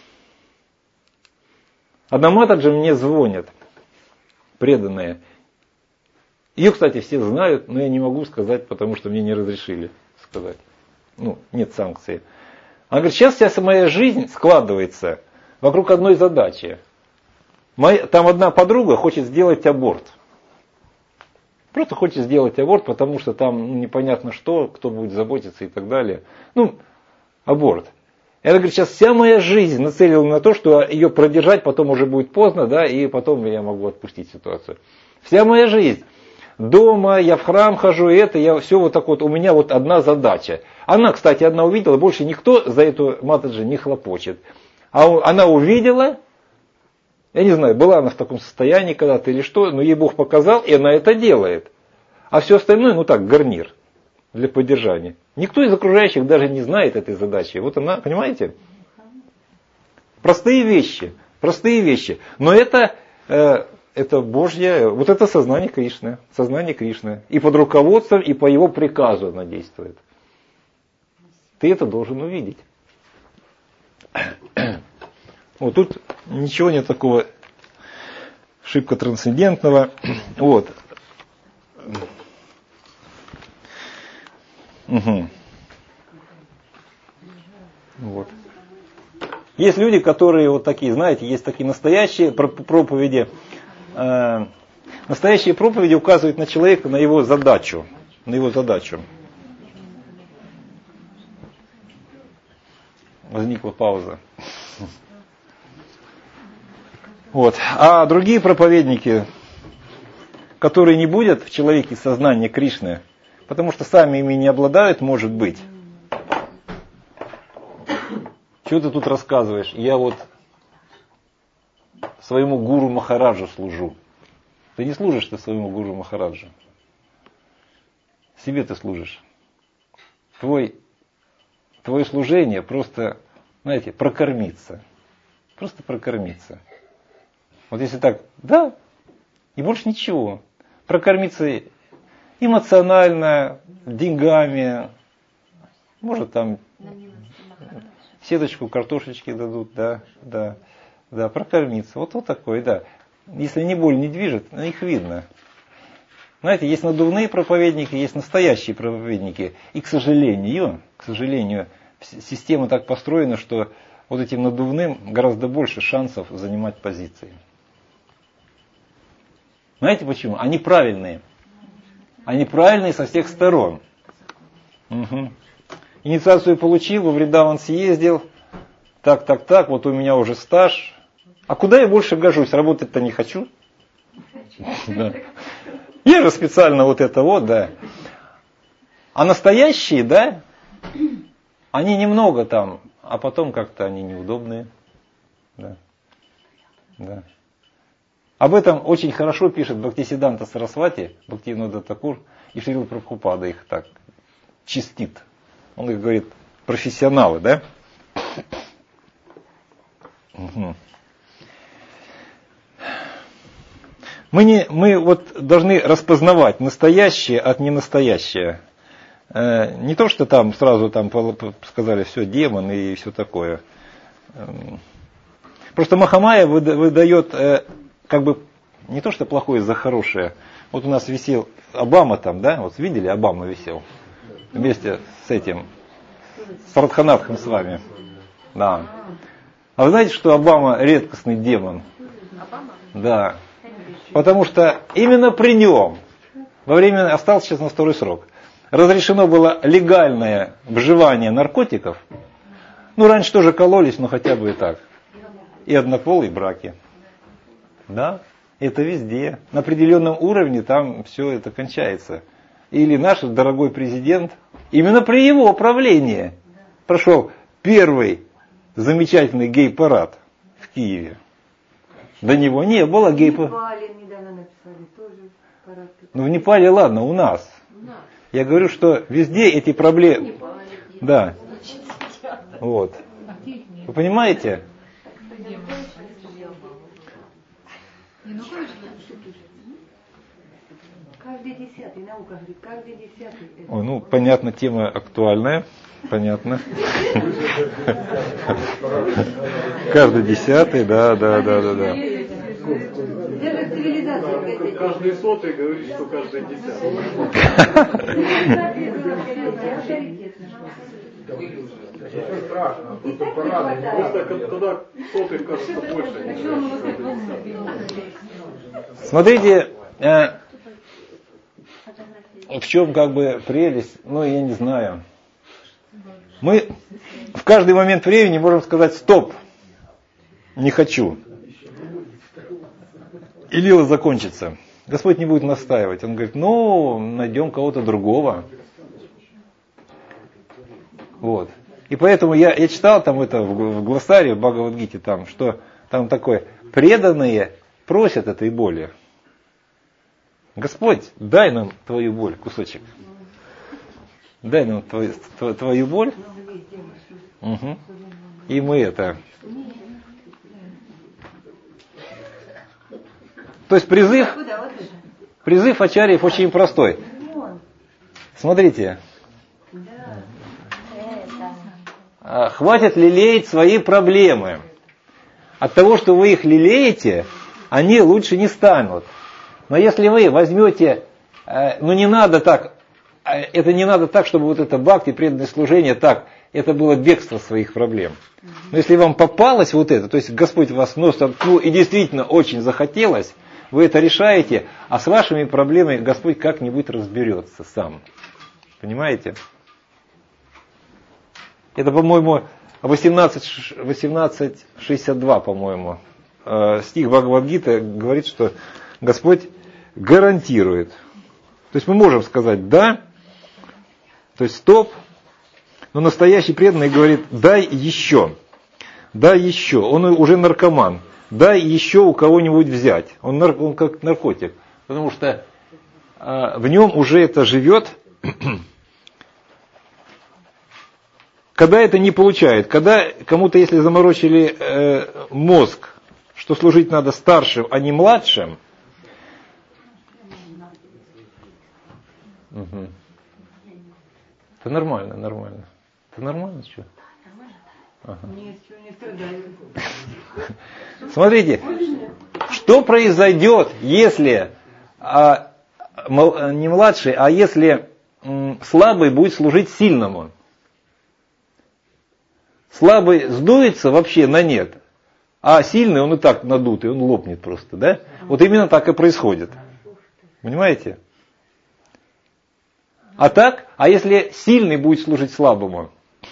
Аднаматаджи мне звонят, преданные. Ее, кстати, все знают, но я не могу сказать, потому что мне не разрешили сказать. Нет санкции. Она говорит, сейчас вся моя жизнь складывается вокруг одной задачи. Там одна подруга хочет сделать аборт. Просто хочет сделать аборт, потому что там непонятно что, кто будет заботиться и так далее. Аборт. И она говорит, сейчас вся моя жизнь нацелена на то, что ее продержать потом уже будет поздно, да, и потом я могу отпустить ситуацию. Вся моя жизнь. Дома, я в храм хожу, я все вот так вот, у меня вот одна задача. Она, кстати, одна увидела, больше никто за эту матаджи не хлопочет. А она увидела, я не знаю, была она в таком состоянии когда-то или что, но ей Бог показал, и она это делает. А все остальное, гарнир для поддержания. Никто из окружающих даже не знает этой задачи. Вот она, понимаете? Простые вещи. Но это Божье, вот это сознание Кришны. И под руководством, и по его приказу она действует. Ты это должен увидеть. Вот тут ничего нет такого шибко трансцендентного. Вот. Угу. Вот. Есть люди, которые вот такие, знаете, есть такие настоящие проповеди. Настоящие проповеди указывают на человека, на его задачу. Возникла пауза. Вот. А другие проповедники, которые не будут в человеке сознания Кришны, потому что сами ими не обладают, может быть. Чего ты тут рассказываешь? Я вот своему гуру Махараджу служу. Ты не служишь ты своему гуру Махараджу. Себе ты служишь. Твое служение просто, знаете, прокормиться. Просто прокормиться. Вот если так, да, и больше ничего. Прокормиться эмоционально, деньгами, может там сеточку картошечки дадут, да, прокормиться. Вот такой, да. Если не боль не движет, их видно. Знаете, есть надувные проповедники, есть настоящие проповедники. И, к сожалению, система так построена, что вот этим надувным гораздо больше шансов занимать позиции. Знаете почему? Они правильные. Они правильные со всех сторон. Угу. Инициацию получил, во Вриндаван съездил. Так, вот у меня уже стаж. А куда я больше гожусь? Работать-то не хочу. Да. Я же специально вот это вот, да. А настоящие, да, они немного там, а потом как-то они неудобные. Да. Об этом очень хорошо пишет Бхактисиданта Сарасвати, Бхактивинода Такур, и Шрила Прабхупада их так чистит. Он их говорит, профессионалы, да? Угу. Мы вот должны распознавать настоящее от ненастоящее. Не то, что там сразу там сказали, все, демон и все такое. Просто Махамая выдает как бы не то, что плохое за хорошее. Вот у нас висел Обама там, да? Вот видели, Обама висел. Вместе с этим, с Радханатхом с вами. Да. А вы знаете, что Обама редкостный демон? Обама? Да. Потому что именно при нем, во время, остался сейчас на второй срок, разрешено было легальное вживание наркотиков. Ну, раньше тоже кололись, но хотя бы и так. И однополые браки. Да, это везде. На определенном уровне там все это кончается. Или наш дорогой президент, именно при его правлении прошел первый замечательный гей-парад в Киеве. До него не было гей-парада. В Непале недавно написали тоже парад. Ну в Непале ладно, у нас. Я говорю, что везде эти проблемы. Да. Вот. Вы понимаете? Каждый десятый, наука говорит, каждый десятый. Ой, ну, понятно, тема актуальная. Понятно. Каждый десятый, да. Даже цивилизация. Каждый сотый говорит, что каждый десятый. Страшно. Просто когда сотый кажется больше. Смотрите, в чем как бы прелесть, ну я не знаю. Мы в каждый момент времени можем сказать стоп, не хочу. И лила закончится. Господь не будет настаивать. Он говорит, ну, найдем кого-то другого. Вот. И поэтому я читал там это в глоссаре, в Бхагавад-гите, там, что там такое, преданные просят этой боли. Господь, дай нам твою боль, кусочек. Дай нам твою боль. Угу. И мы это... То есть призыв ачарьев очень простой. Смотрите. Хватит лелеять свои проблемы. От того, что вы их лелеете, они лучше не станут. Но если вы возьмете, ну не надо так, это не надо так, чтобы вот это бхакти, преданное служение, так, это было бегство своих проблем. Но если вам попалось вот это, то есть Господь вас нос откнул и действительно очень захотелось, вы это решаете, а с вашими проблемами Господь как-нибудь разберется сам. Понимаете? Это, по-моему, 18:62, по-моему, стих Бхагавад-гиты говорит, что Господь гарантирует. То есть мы можем сказать «да», то есть «стоп», но настоящий преданный говорит «дай еще». Дай еще. Он уже наркоман. Дай еще у кого-нибудь взять. Он как наркотик. Потому что в нем уже это живет. Когда это не получает, когда кому-то, если заморочили мозг, что служить надо старшим, а не младшим, угу. Это нормально. Это нормально, что? Ага. Смотрите, что произойдет, если не младший, а если слабый будет служить сильному? Слабый сдуется вообще на нет, а сильный он и так надутый, он лопнет просто, да? Вот именно так и происходит. Понимаете? А так, а если сильный будет служить слабому?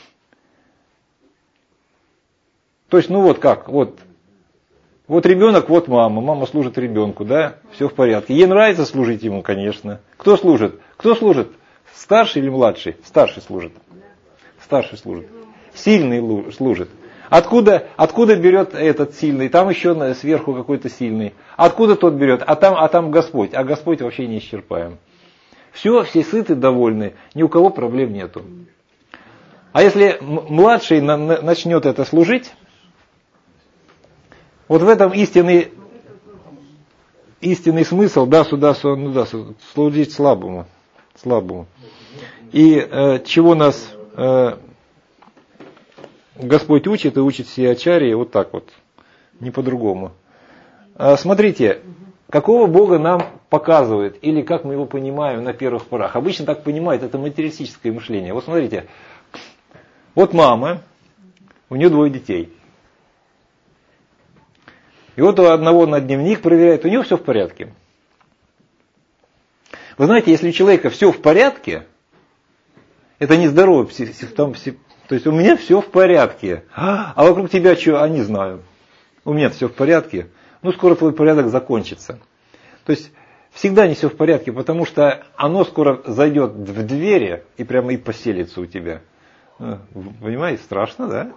То есть, ну вот как, вот ребенок, вот мама служит ребенку, да, все в порядке. Ей нравится служить ему, конечно. Кто служит? Старший или младший? Старший служит. Сильный служит. Откуда берет этот сильный? Там еще сверху какой-то сильный. Откуда тот берет? А там Господь. А Господь вообще не исчерпаем. Все сыты, довольны. Ни у кого проблем нету. А если младший начнет это служить, вот в этом истинный смысл, служить слабому. И чего нас Господь учит, и учит все ачарьи вот так вот, не по-другому. Смотрите, какого Бога нам показывает, или как мы его понимаем на первых порах. Обычно так понимают, это материалистическое мышление. Вот смотрите, вот мама, у нее 2 детей. И вот у одного на дневник проверяет, у него все в порядке. Вы знаете, если у человека все в порядке, это не здоровый то есть у меня все в порядке. А вокруг тебя что? А не знаю. У меня все в порядке. Скоро твой порядок закончится. То есть всегда не все в порядке, потому что оно скоро зайдет в двери и прямо и поселится у тебя. Понимаете, страшно, да?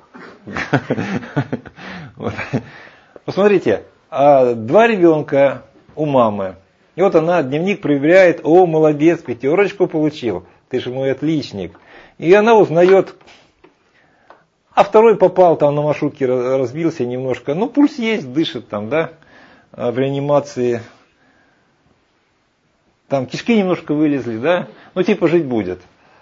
Посмотрите, 2 ребенка у мамы. И вот она дневник проверяет, о, молодец, 5 получил, ты же мой отличник. И она узнает, а 2 попал там на маршрутке, разбился немножко, пульс есть, дышит там, да, в реанимации. Там кишки немножко вылезли, да, жить будет.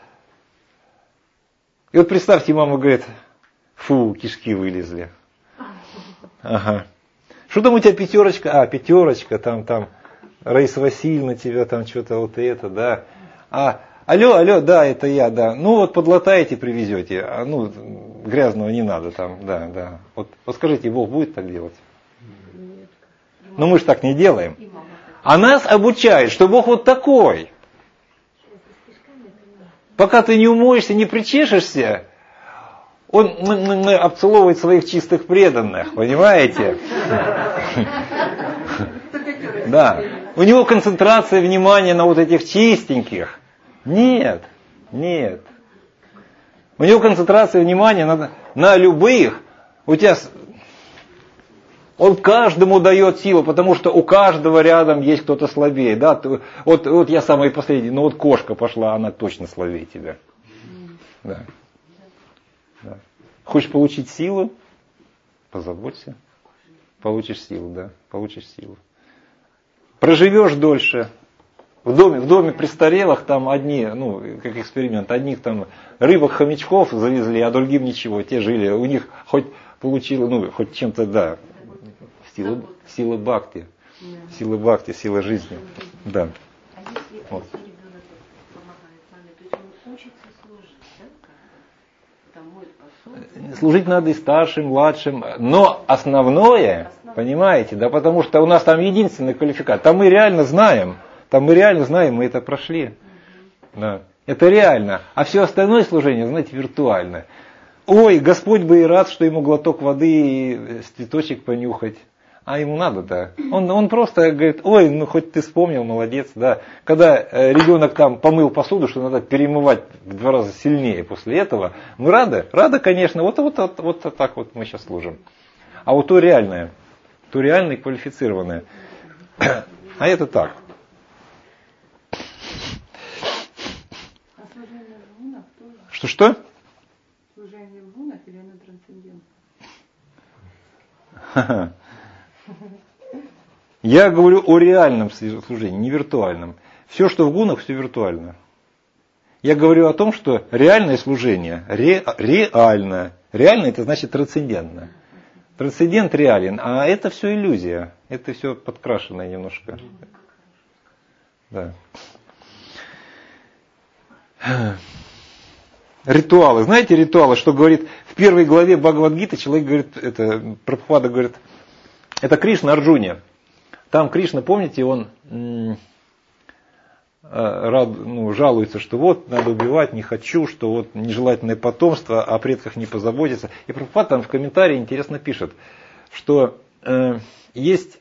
И вот представьте, мама говорит, фу, кишки вылезли. Ага. Что там у тебя 5? 5, там, Раиса Васильевна тебя там что-то вот это, да. Алло, да, это я, да. Подлатаете, привезете. Грязного не надо там, да. Вот скажите, Бог будет так делать? Нет. Мы же так не делаем. А нас обучают, что Бог вот такой. Пока ты не умоешься, не причешешься, Он обцеловывает своих чистых преданных, понимаете? Да. У него концентрация внимания на вот этих чистеньких. Нет. У него концентрация внимания на любых. Он каждому дает силу, потому что у каждого рядом есть кто-то слабее. Да? Вот я самый последний, кошка пошла, она точно слабее тебя. Да. Хочешь получить силу? Позаботься. Получишь силу. Проживешь дольше. В доме престарелых там одни, как эксперимент, одних там рыбок-хомячков завезли, а другим ничего, те жили. У них хоть получилось, хоть чем-то, да, сила бхакти, сила жизни. Да. А если ребенок помогает маме, то есть он учится служить, да? Там моет посуду. Служить надо и старшим, младшим, но основное, понимаете, да, потому что у нас там единственный квалификат, там мы реально знаем, мы это прошли. Да. Это реально. А все остальное служение, знаете, виртуально. Ой, Господь бы и рад, что ему глоток воды и цветочек понюхать. А ему надо-то. Он просто говорит, ой, хоть ты вспомнил, молодец, да. Когда ребенок там помыл посуду, что надо перемывать в 2 раза сильнее после этого, мы рады, конечно, вот так вот мы сейчас служим. А вот то реальное и квалифицированное. А это так. А служение в гунах тоже? Что? Служение в гунах или оно трансцендентно? Я говорю о реальном служении, не виртуальном. Все, что в гунах, все виртуально. Я говорю о том, что реальное служение, реально. Реально это значит трансцендентно. Трансцендент реален, а это все иллюзия. Это все подкрашенное немножко. Да. Ритуалы. Знаете ритуалы, что говорит в 1 главе Бхагавад-гиты, человек говорит, Прабхупада говорит, это Кришна Арджуне. Там Кришна, помните, он жалуется, что вот надо убивать, не хочу, что вот нежелательное потомство, о предках не позаботиться. И Прабхупада там в комментарии интересно пишет, что есть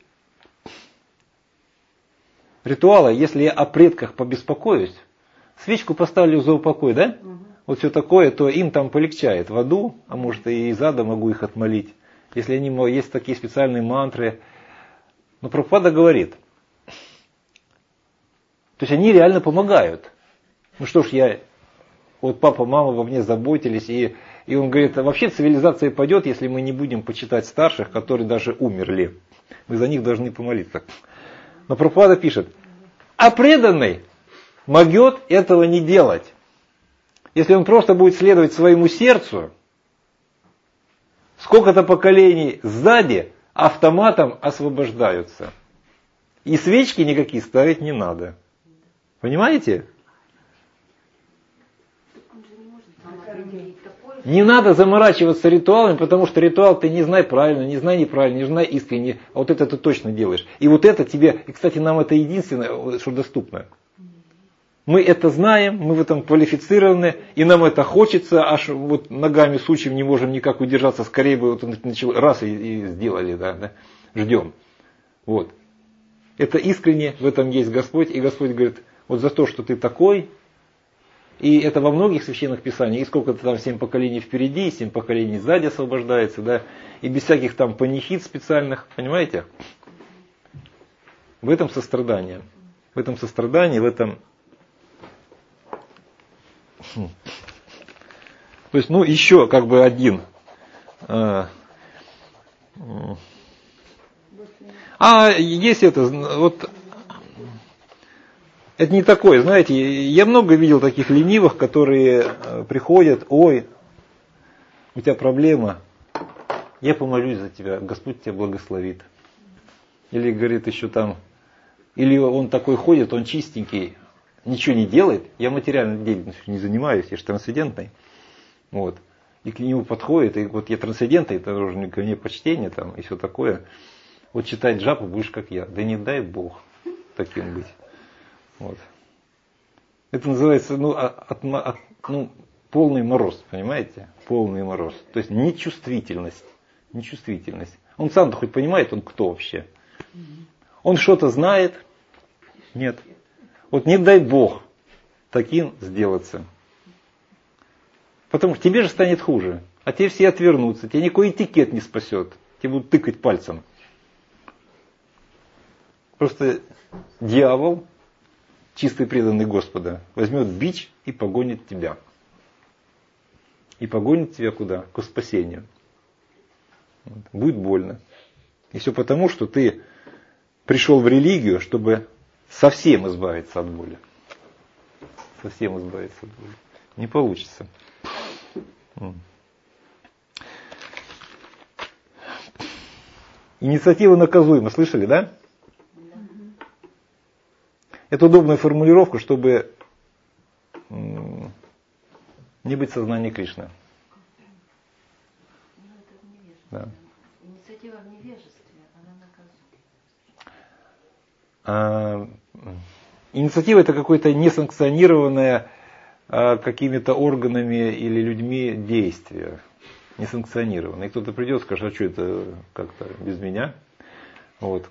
ритуалы, если я о предках побеспокоюсь, свечку поставлю за упокой, да? вот все такое, то им там полегчает в аду, а может и из ада могу их отмолить. Если они, есть такие специальные мантры. Но Прабхупада говорит, то есть они реально помогают. Ну что ж, вот папа, мама во мне заботились, и он говорит, вообще цивилизация пойдет, если мы не будем почитать старших, которые даже умерли. Мы за них должны помолиться. Но Прабхупада пишет, а преданный могет этого не делать. Если он просто будет следовать своему сердцу, сколько-то поколений сзади автоматом освобождаются. И свечки никакие ставить не надо. Понимаете? Не надо заморачиваться ритуалами, потому что ритуал ты не знай правильно, не знай неправильно, не знай искренне, а вот это ты точно делаешь. И вот это тебе, и кстати, нам это единственное, что доступно. Мы это знаем, мы в этом квалифицированы, и нам это хочется, аж вот ногами сучьем не можем никак удержаться, скорее бы вот раз и сделали, да, ждем. Вот. Это искренне, в этом есть Господь, и Господь говорит, вот за то, что ты такой, и это во многих священных писаниях, и сколько-то там 7 поколений впереди, 7 поколений сзади освобождается, да, и без всяких там панихид специальных, понимаете? В этом сострадание, в этом... То есть, еще как бы один. Есть это, вот, это не такое, знаете, я много видел таких ленивых, которые приходят, ой, у тебя проблема, я помолюсь за тебя, Господь тебя благословит. Или говорит еще там, или он такой ходит, он чистенький, ничего не делает, я материальной деятельностью не занимаюсь, я же трансцендентный. Вот. И к нему подходит, и вот я трансцендентный, это уже ко мне почтение там, и все такое. Вот читать джапу будешь как я. Да не дай Бог таким быть. Вот. Это называется полный мороз, понимаете? Полный мороз. То есть нечувствительность. Нечувствительность. Он сам-то хоть понимает, он кто вообще? Он что-то знает? Нет. Вот не дай Бог таким сделаться. Потому что тебе же станет хуже. А тебе все отвернутся. Тебе никакой этикет не спасет. Тебе будут тыкать пальцем. Просто дьявол, чистый преданный Господа, возьмет бич и погонит тебя. И погонит тебя куда? К спасению. Будет больно. И все потому, что ты пришел в религию, чтобы совсем избавиться от боли. Совсем избавиться от боли. Не получится. Инициатива наказуема. Слышали, да? Это удобная формулировка, чтобы не быть в сознании Кришны. Да. Инициатива в невежестве, она наказуема. Инициатива это какое-то несанкционированное какими-то органами или людьми действие. Несанкционированное. И кто-то придет и скажет, а что это как-то без меня? Вот.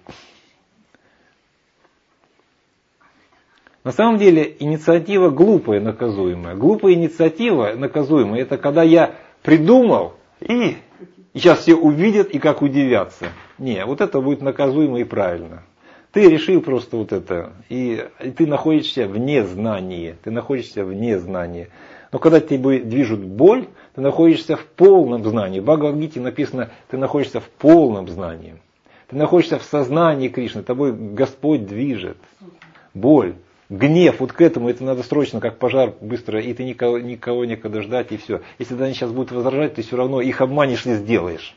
На самом деле инициатива глупая, наказуемая. Глупая инициатива наказуемая, это когда я придумал, и сейчас все увидят и как удивятся. Не, вот это будет наказуемо и правильно. Ты решил просто вот это, и ты находишься вне знания. Ты находишься вне знания. Но когда тебе движут боль, ты находишься в полном знании. В Бхагавад-гите написано, ты находишься в полном знании. Ты находишься в сознании Кришны, тобой Господь движет. Боль. Гнев, вот к этому, это надо срочно, как пожар, быстро, и ты никого некогда ждать, и все. Если они сейчас будут возражать, ты все равно их обманешь и сделаешь.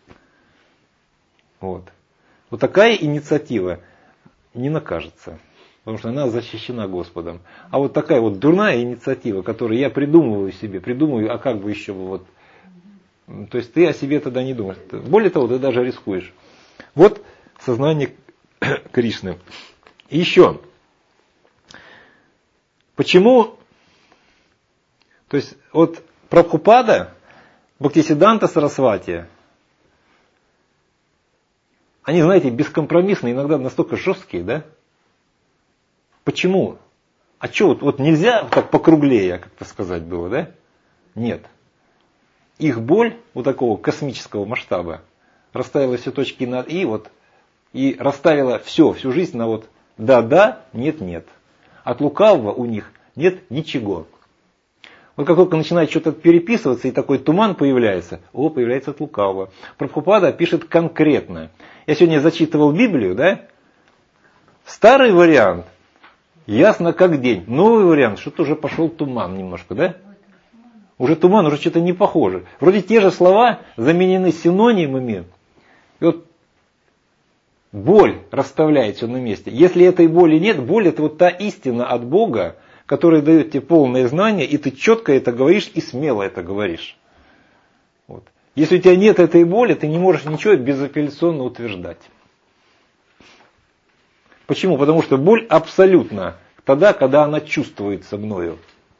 Вот. Вот такая инициатива не накажется, потому что она защищена Господом. А вот такая вот дурная инициатива, которую я придумываю себе, а как бы еще вот. То есть ты о себе тогда не думаешь. Более того, ты даже рискуешь. Вот сознание Кришны. И еще. Почему? То есть вот Прабхупада, Бхактисиддханта Сарасвати, они, знаете, бескомпромиссные, иногда настолько жесткие, да? Почему? А что, вот нельзя так покруглее, как-то сказать было, да? Нет. Их боль вот такого космического масштаба расставила все точки над «и», и расставила всю жизнь на да-да, нет-нет. От лукавого у них нет ничего. Вот как только начинает что-то переписываться, и такой туман появляется, появляется от лукавого. Прабхупада пишет конкретно. Я сегодня зачитывал Библию, да? Старый вариант, ясно как день. Новый вариант, что-то уже пошел туман немножко, да? Уже туман, уже что-то не похоже. Вроде те же слова заменены синонимами. И вот боль расставляет все на месте. Если этой боли нет, боль это та истина от Бога, которая дает тебе полное знание, и ты четко это говоришь и смело это говоришь. Если у тебя нет этой боли, ты не можешь ничего безапелляционно утверждать. Почему? Потому что боль абсолютна тогда, когда она чувствуется мною.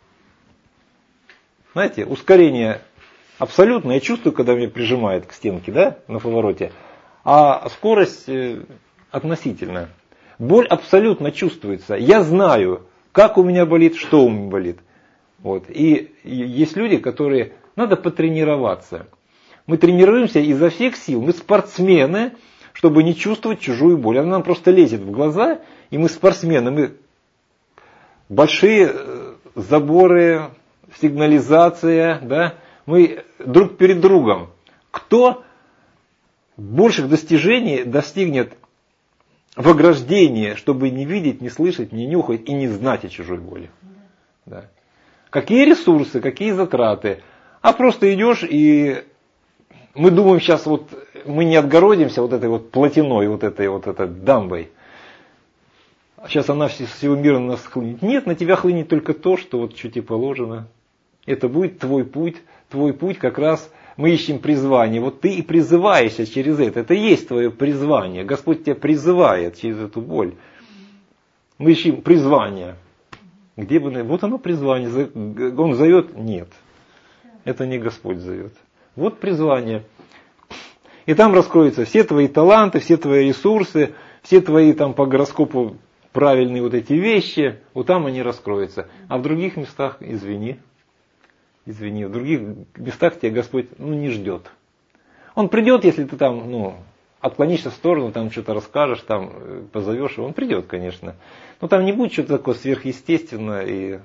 Знаете, ускорение абсолютно, я чувствую, когда меня прижимает к стенке, да, на повороте, а скорость относительная. Боль абсолютно чувствуется. Я знаю, как у меня болит, что у меня болит. И есть люди, которые, надо потренироваться. Мы тренируемся изо всех сил, мы спортсмены, чтобы не чувствовать чужую боль. Она нам просто лезет в глаза, и мы спортсмены, мы большие заборы, сигнализация, да, мы друг перед другом. Кто больших достижений достигнет в ограждении, чтобы не видеть, не слышать, не нюхать и не знать о чужой боли? Да. Какие ресурсы, какие затраты? А просто идешь, и мы думаем сейчас, мы не отгородимся этой плотиной, этой дамбой. Сейчас она всего мира на нас хлынет. Нет, на тебя хлынет только то, что тебе положено. Это будет твой путь как раз мы ищем призвание. Ты и призываешься через это. Это и есть твое призвание. Господь тебя призывает через эту боль. Мы ищем призвание. Где бы оно призвание. Он зовет? Нет. Это не Господь зовет. Вот призвание. И там раскроются все твои таланты, все твои ресурсы, все твои по гороскопу правильные эти вещи. Там они раскроются. А в других местах, извини, в других местах тебя Господь не ждет. Он придет, если ты отклонишься в сторону, что-то расскажешь, позовешь его, он придет, конечно. Но там не будет что-то такое сверхъестественное, и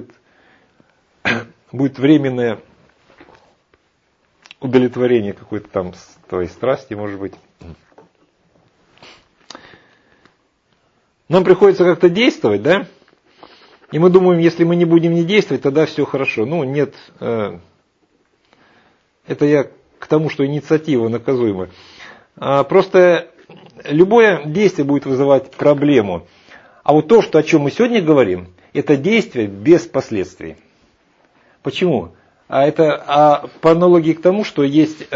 будет временное удовлетворение какой-то твоей страсти, может быть. Нам приходится как-то действовать, да? И мы думаем, если мы не будем не действовать, тогда все хорошо. Нет. Это я к тому, что инициатива наказуема. Просто любое действие будет вызывать проблему. А то, о чем мы сегодня говорим, это действие без последствий. Почему? Это по аналогии к тому, что есть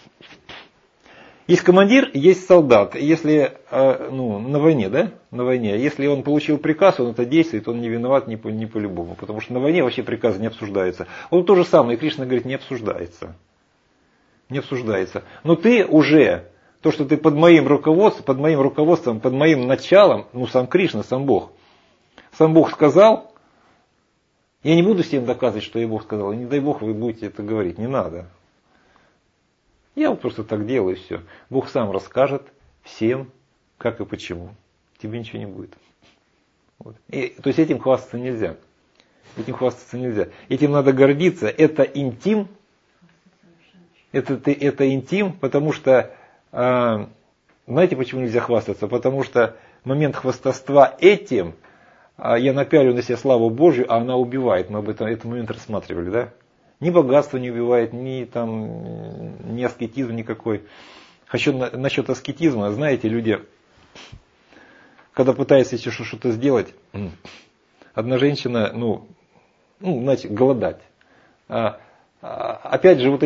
командир, есть солдат. Если на войне, да? На войне. Если он получил приказ, он это действует, он не виноват ни по-любому. Потому что на войне вообще приказы не обсуждаются. То же самое, и Кришна говорит, не обсуждается. Не обсуждается. Но ты уже, то, что ты под моим руководством, под моим началом, сам Кришна, сам Бог. Сам Бог сказал, я не буду всем доказывать, что я Бог сказал. И не дай Бог вы будете это говорить, не надо. Я просто так делаю, и все. Бог сам расскажет всем, как и почему. Тебе ничего не будет. То есть этим хвастаться нельзя. Этим надо гордиться. Это интим. Это интим, потому что, знаете, почему нельзя хвастаться? Потому что момент хвастовства этим, я напялю на себя славу Божью, а она убивает. Мы этот момент рассматривали, да? Ни богатство не убивает, ни аскетизм никакой. Хочу насчет аскетизма. Знаете, люди, когда пытаются еще что-то сделать, одна женщина, значит, голодать. Опять же,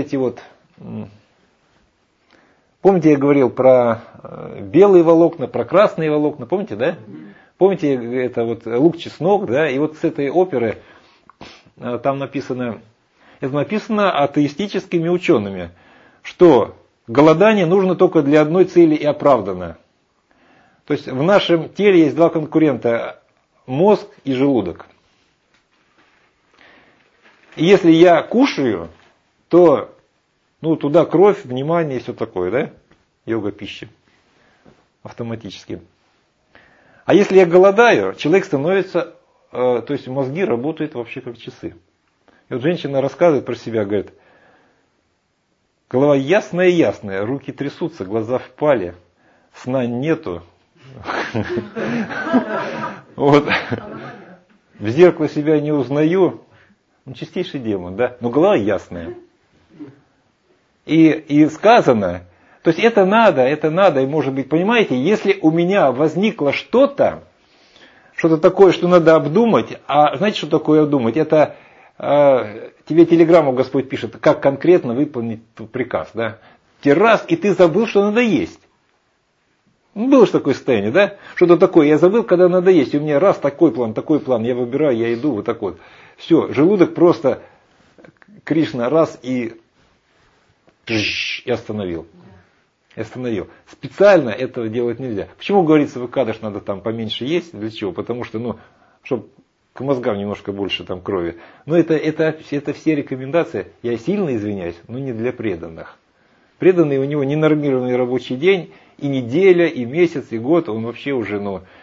помните, я говорил про белые волокна, про красные волокна, помните, да? Помните, это лук-чеснок, да? И с этой оперы там написано... Это написано атеистическими учеными, что голодание нужно только для одной цели и оправданно. То есть в нашем теле есть два конкурента – мозг и желудок. И если я кушаю, то туда кровь, внимание и все такое, да? Йога пищи. Автоматически. А если я голодаю, человек становится, то есть мозги работают вообще как часы. И вот женщина рассказывает про себя, говорит, голова ясная, руки трясутся, глаза впали, сна нету. Вот. В зеркало себя не узнаю. Чистейший демон, да? Но голова ясная. И сказано, то есть это надо, и может быть, понимаете, если у меня возникло что-то такое, что надо обдумать, а знаете, что такое обдумать? Это тебе телеграмму Господь пишет, как конкретно выполнить приказ, да? Раз, и ты забыл, что надо есть. Было же такое состояние, да? Что-то такое, я забыл, когда надо есть. И у меня раз такой план, я выбираю, я иду, вот так вот. Все, желудок просто, Кришна, раз и остановил. Специально этого делать нельзя. Почему говорится в Экадыш надо там поменьше есть? Для чего? Потому что, чтобы к мозгам немножко больше там крови. Но это все рекомендации, я сильно извиняюсь, но не для преданных. Преданный, у него ненормированный рабочий день, и неделя, и месяц, и год, он вообще уже,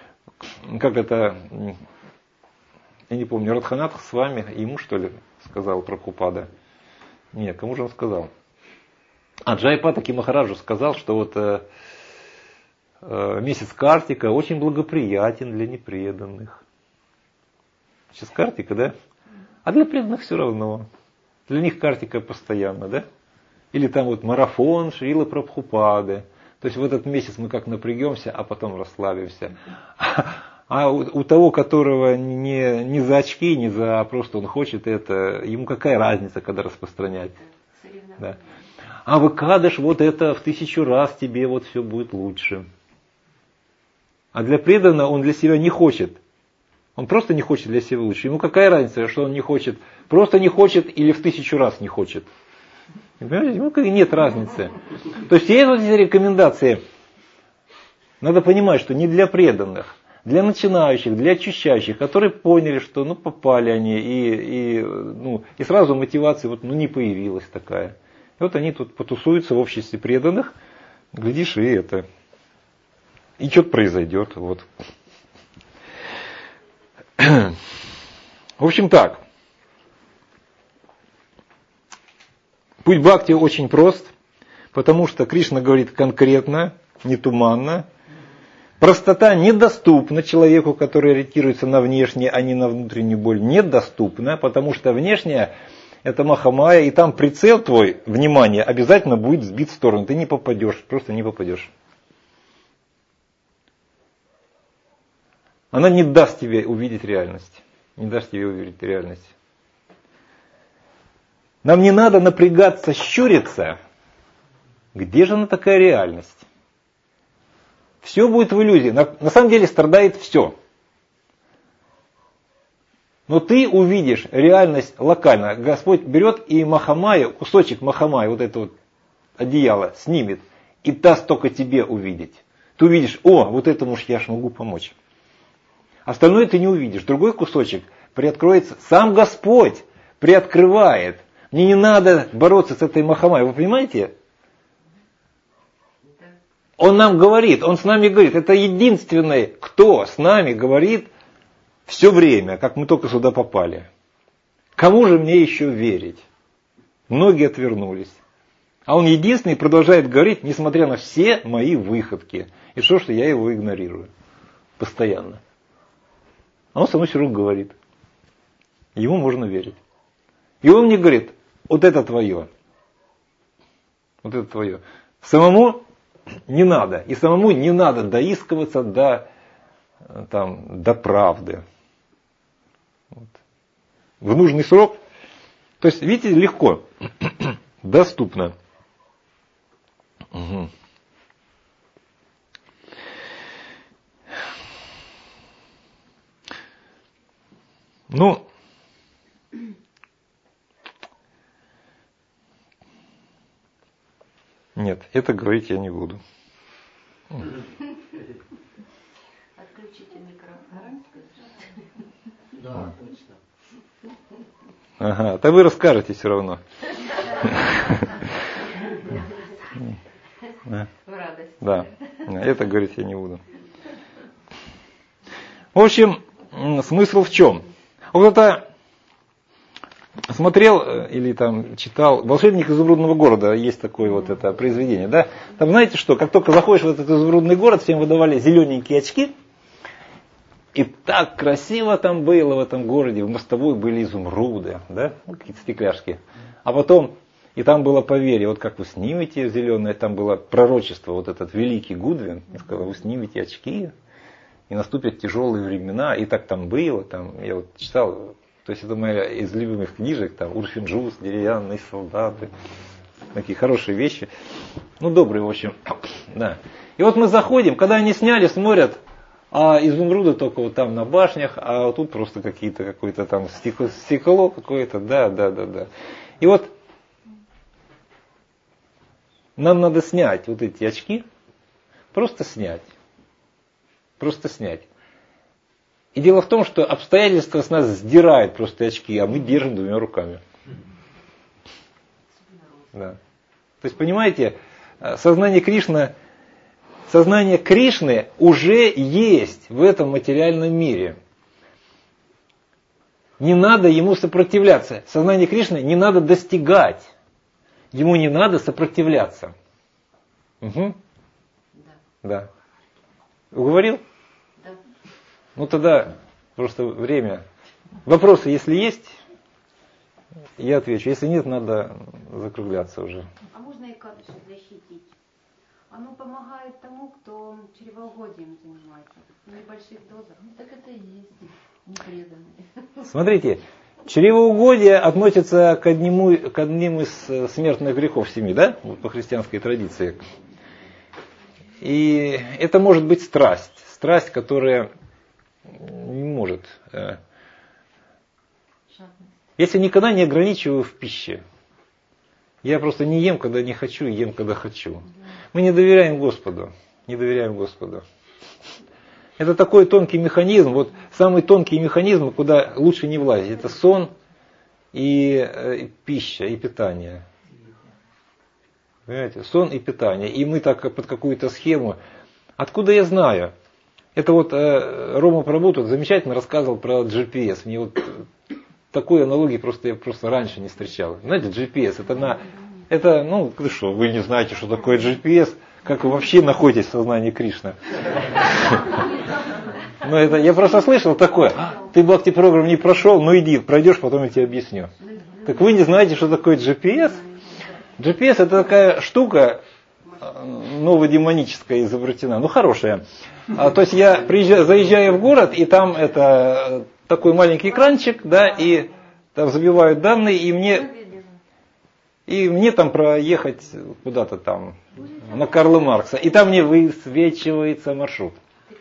я не помню, Радханатх с вами, ему что ли сказал Прабхупада? Нет, кому же он сказал? Джайпатаки Махараджу сказал, что вот месяц Картика очень благоприятен для непреданных. Сейчас Картика, да? А для преданных все равно. Для них Картика постоянно, да? Или там вот марафон Шрилы Прабхупады. То есть в этот месяц мы как напрягемся, а потом расслабимся. А у того, которого не за очки, не за просто он хочет это, ему какая разница, когда распространять? Да. А в Экадыш вот это в 1000 раз тебе вот все будет лучше. А для преданного он для себя не хочет. Он просто не хочет для себя лучше. Ему какая разница, что он не хочет? Просто не хочет или в 1000 раз не хочет? Понимаете? Ему нет разницы. То есть все эти рекомендации, надо понимать, что не для преданных, для начинающих, для очищающих, которые поняли, что попали они, и сразу мотивация не появилась такая. И вот они тут потусуются в обществе преданных, глядишь, и что-то произойдет. Вот. В общем так. Путь бхакти очень прост, потому что Кришна говорит конкретно, не туманно. Простота недоступна человеку, который ориентируется на внешнее, а не на внутреннюю боль. Недоступна, потому что внешнее – это Махамая, и там прицел твой, внимание, обязательно будет сбит в сторону. Ты не попадешь, просто не попадешь. Она не даст тебе увидеть реальность. Не даст тебе увидеть реальность. Нам не надо напрягаться, щуриться. Где же она такая реальность? Все будет в иллюзии. На самом деле страдает все. Но ты увидишь реальность локально. Господь берет и Махамаю, кусочек Махамая, вот это вот одеяло, снимет и даст только тебе увидеть. Ты увидишь, вот этому ж я ж могу помочь. Остальное ты не увидишь. Другой кусочек приоткроется. Сам Господь приоткрывает. Мне не надо бороться с этой Махамайей. Вы понимаете? Он нам говорит, он с нами говорит. Это единственный, кто с нами говорит все время, как мы только сюда попали. Кому же мне еще верить? Многие отвернулись. А он единственный продолжает говорить, несмотря на все мои выходки. И что я его игнорирую. Постоянно. А он со мной все равно говорит. Ему можно верить. И он мне говорит, вот это твое. Вот это твое. Самому не надо. И самому не надо доискиваться до правды. Вот. В нужный срок. То есть, видите, легко. Доступно. Угу. Нет, это говорить я не буду. Отключите микрофон. Да, точно. Ага, то вы расскажете все равно. В радость. Да, это говорить я не буду. В общем, смысл в чем? Вот это смотрел или там читал «Волшебник изумрудного города», есть такое вот это произведение, да? Там знаете что, как только заходишь в этот изумрудный город, всем выдавали зелененькие очки, и так красиво там было в этом городе, в мостовой были изумруды, да, какие-то стекляшки. А потом, и там было поверье, вот как вы снимете зеленое, там было пророчество, вот этот великий Гудвин, сказал, вы снимете очки, и наступят тяжелые времена, и так там было, там, я вот читал, то есть это моя из любимых книжек, там, Урфин Джюс, деревянные солдаты, такие хорошие вещи, ну, добрые, в общем, да. И вот мы заходим, когда они сняли, смотрят, а изумруды только вот там на башнях, а вот тут просто какое-то там стекло какое-то, да. И вот нам надо снять вот эти очки, просто снять. И дело в том, что обстоятельства с нас сдирают просто очки, а мы держим двумя руками. Да. То есть, понимаете, сознание Кришны уже есть в этом материальном мире. Не надо ему сопротивляться. Сознание Кришны не надо достигать. Ему не надо сопротивляться. Угу. Да. Уговорил? Да. Ну тогда просто время. Вопросы, если есть, я отвечу. Если нет, надо закругляться уже. А можно и кадыши защитить? Оно помогает тому, кто чревоугодием занимается. В небольших дозах. Ну так это и есть непреданные. Смотрите, чревоугодие относится к одним из смертных грехов 7, да? Вот по христианской традиции. И это может быть страсть. Страсть, которая не может. Если никогда не ограничиваю в пище. Я просто не ем, когда не хочу, и ем, когда хочу. Мы не доверяем Господу. Это такой тонкий механизм. Вот самый тонкий механизм, куда лучше не влазить. Это сон и пища, и питание. Понимаете? Сон и питание. И мы так под какую-то схему. Откуда я знаю? Это вот Рома Прабху замечательно рассказывал про GPS. Мне вот такой аналогии я просто раньше не встречал. Знаете, GPS, вы что, вы не знаете, что такое GPS? Как вы вообще находитесь в сознании Кришны? Ну, это я просто слышал такое. Ты бхакти-программ не прошел, ну иди, пройдешь, потом я тебе объясню. Так вы не знаете, что такое GPS? GPS это такая штука новодемоническая изобретена, ну хорошая. То есть я заезжаю в город, и там это такой маленький экранчик, да, и там забивают данные, и мне там проехать куда-то там на Карла Маркса, и там мне высвечивается маршрут.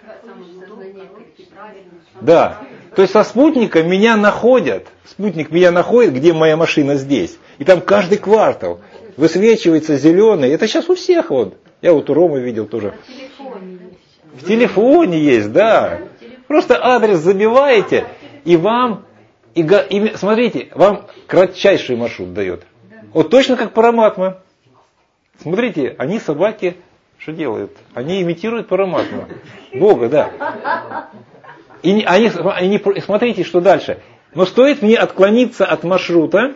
Да, то есть со спутника меня находят, спутник меня находит, где моя машина здесь, и там каждый квартал высвечивается зеленый, это сейчас у всех вот, я вот у Ромы видел тоже. В телефоне есть, да, просто адрес забиваете, и вам, смотрите, вам кратчайший маршрут дает. Вот точно как Параматма. Смотрите, они, собаки, что делают? Они имитируют Параматму. Бога, да. И смотрите, что дальше. Но стоит мне отклониться от маршрута,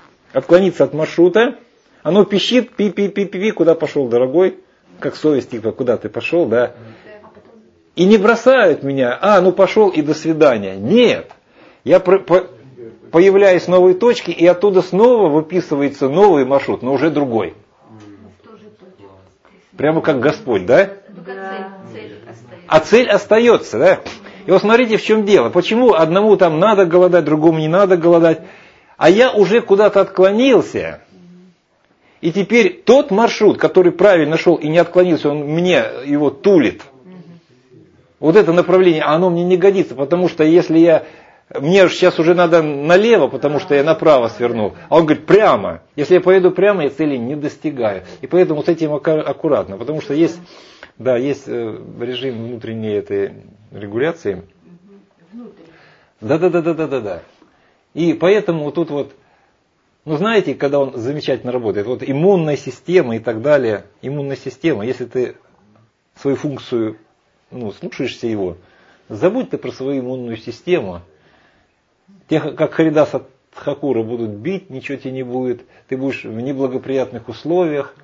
оно пищит, пи-пи-пи-пи, куда пошел, дорогой? Как совесть, типа, куда ты пошел, да? И не бросают меня, пошел и до свидания. Нет. Я появляюсь в новой точке, и оттуда снова выписывается новый маршрут, но уже другой. Прямо как Господь, да? А цель остается, да? И вот смотрите, в чем дело. Почему одному там надо голодать, другому не надо голодать. А я уже куда-то отклонился. И теперь тот маршрут, который правильно шел и не отклонился, он мне его тулит. Вот это направление, оно мне не годится, потому что если мне сейчас уже надо налево, потому что я направо свернул. А он говорит, прямо. Если я поеду прямо, я цели не достигаю. И поэтому с этим аккуратно. Потому что есть режим внутренней этой регуляции. Да. И поэтому вот тут вот, ну знаете, когда он замечательно работает, вот иммунная система и так далее, иммунная система, если ты свою функцию, слушаешься его, забудь ты про свою иммунную систему. Тех, как Харидаса Тхакура будут бить, ничего тебе не будет, ты будешь в неблагоприятных условиях,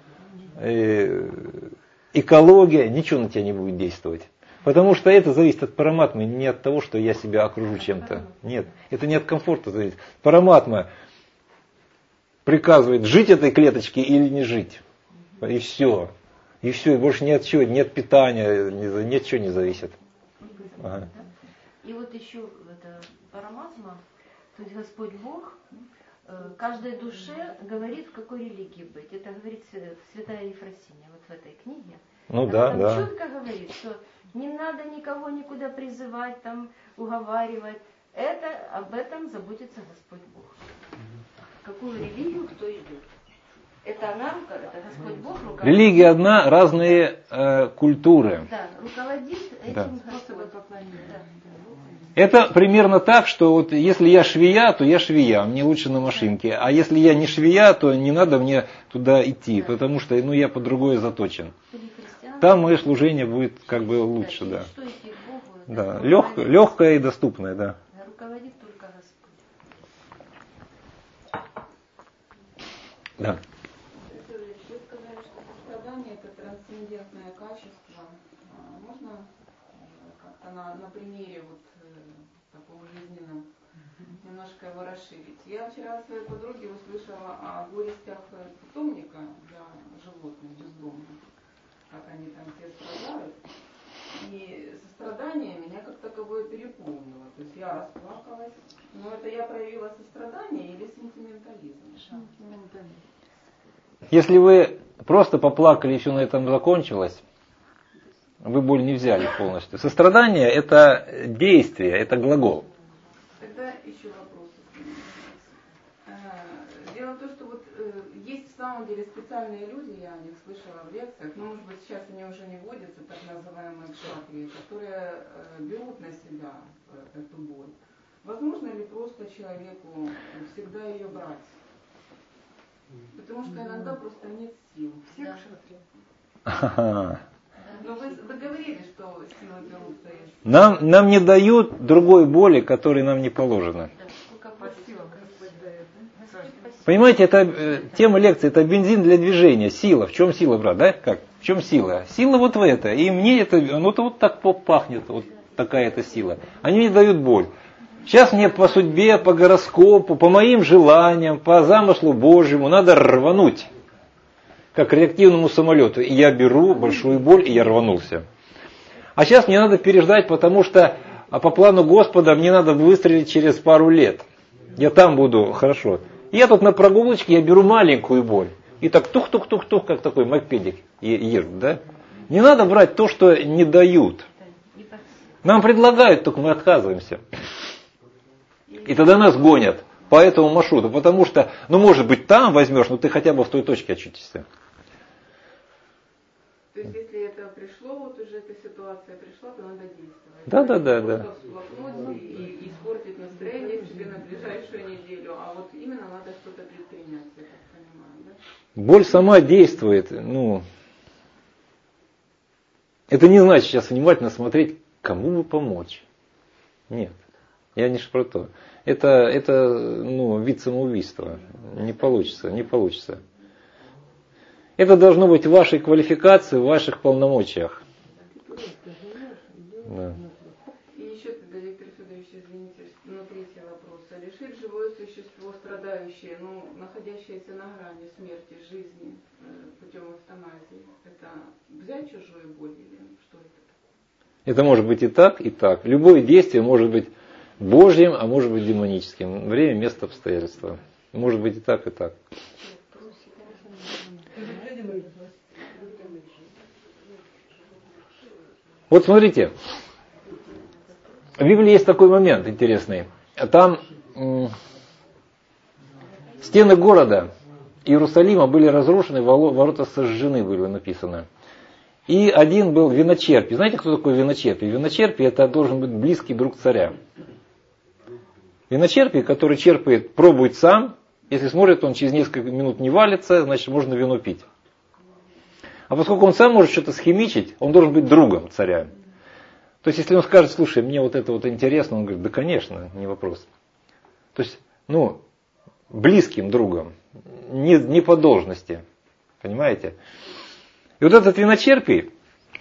экология, ничего на тебя не будет действовать. Потому что это зависит от параматмы, не от того, что я себя окружу чем-то. Нет, это не от комфорта зависит. Параматма приказывает, жить этой клеточке или не жить. И все. И все, и больше ни от чего, ни от питания, ни от чего не зависит. Ага. И вот еще это параматма, то есть Господь Бог, каждой душе говорит, в какой религии быть. Это говорит святая Ефросинья вот в этой книге. Ну Она да, там да. четко говорит, что не надо никого никуда призывать, там, уговаривать. Об этом заботится Господь Бог. Какую религию кто идет? Это она, это Господь Бог руководит. Религия одна, разные культуры. Да, руководит этим Господь. Да. Это примерно так, что вот если я швея, то я швея, мне лучше на машинке. А если я не швея, то не надо мне туда идти, потому что я по другое заточен. Там мое служение будет как бы лучше, да. Да, легкое и доступное, да. Руководит только Господь. Да. Вы сказали, что сострадание это трансцендентное качество. Можно как-то на примере вот такого жизненного немножко его расширить? Я вчера от своей подруги услышала о горестях питомника для животных бездомных, как они там все страдают. И сострадание меня как таковое переполнило. То есть я расплакалась. Но это я проявила сострадание или сентиментализм? Если вы просто поплакали и все на этом закончилось, вы боль не взяли полностью. Сострадание – это действие, это глагол. Тогда еще вопрос. Дело в том, что вот есть в самом деле специальные люди, я о них слышала в лекциях, но может быть сейчас они уже не водятся, так называемые кшатрии, которые берут на себя эту боль. Возможно ли просто человеку всегда ее брать? Потому что иногда просто нет сил. Всех кшатрий. Но вы говорили, что силы берутся из... Нам не дают другой боли, которой нам не положено. Понимаете, это тема лекции, это бензин для движения, сила. В чем сила, брат, да? Как? В чем сила? Сила вот в это. И мне это, вот так пахнет, вот такая эта сила. Они мне дают боль. Сейчас мне по судьбе, по гороскопу, по моим желаниям, по замыслу Божьему надо рвануть. Как реактивному самолету. И я беру большую боль, и я рванулся. А сейчас мне надо переждать, потому что по плану Господа мне надо выстрелить через пару лет. Я там буду, хорошо. И я тут на прогулочке, я беру маленькую боль. И так тух-тух-тух-тух, как такой мопедик ездит, да? Не надо брать то, что не дают. Нам предлагают, только мы отказываемся. И тогда нас гонят по этому маршруту. Потому что, может быть, там возьмешь, но ты хотя бы в той точке очутишься. То есть, если это пришло, вот уже эта ситуация пришла, то надо действовать. Да. Всплакнуть и испортить настроение себе на ближайшую неделю. А вот именно надо что-то предпринять, я так понимаю, да? Боль сама действует. Это не значит сейчас внимательно смотреть, кому бы помочь. Нет. Я не про то. Это вид самоубийства. Не получится. Это должно быть в вашей квалификации, в ваших полномочиях. Да. И еще тогда, Виктор Федорович, извините, третий вопрос. Лишить живое существо, страдающее, находящееся на грани смерти, жизни путем эвтаназии, это взять чужую боль или что это? Это может быть и так, и так. Любое действие может быть Божьим, а может быть демоническим. Время, место, обстоятельства. Может быть и так, и так. Вот смотрите, в Библии есть такой момент интересный. Там стены города Иерусалима были разрушены, ворота сожжены, было написано. И один был виночерпий. Знаете, кто такой виночерпий? Виночерпий — это должен быть близкий друг царя. Виночерпий, который черпает, пробует сам. Если смотрит, он через несколько минут не валится, значит можно вино пить. А поскольку он сам может что-то схимичить, он должен быть другом царя. То есть если он скажет, слушай, мне вот это вот интересно, он говорит, да конечно, не вопрос. То есть, близким другом, не по должности. Понимаете? И вот этот виночерпий,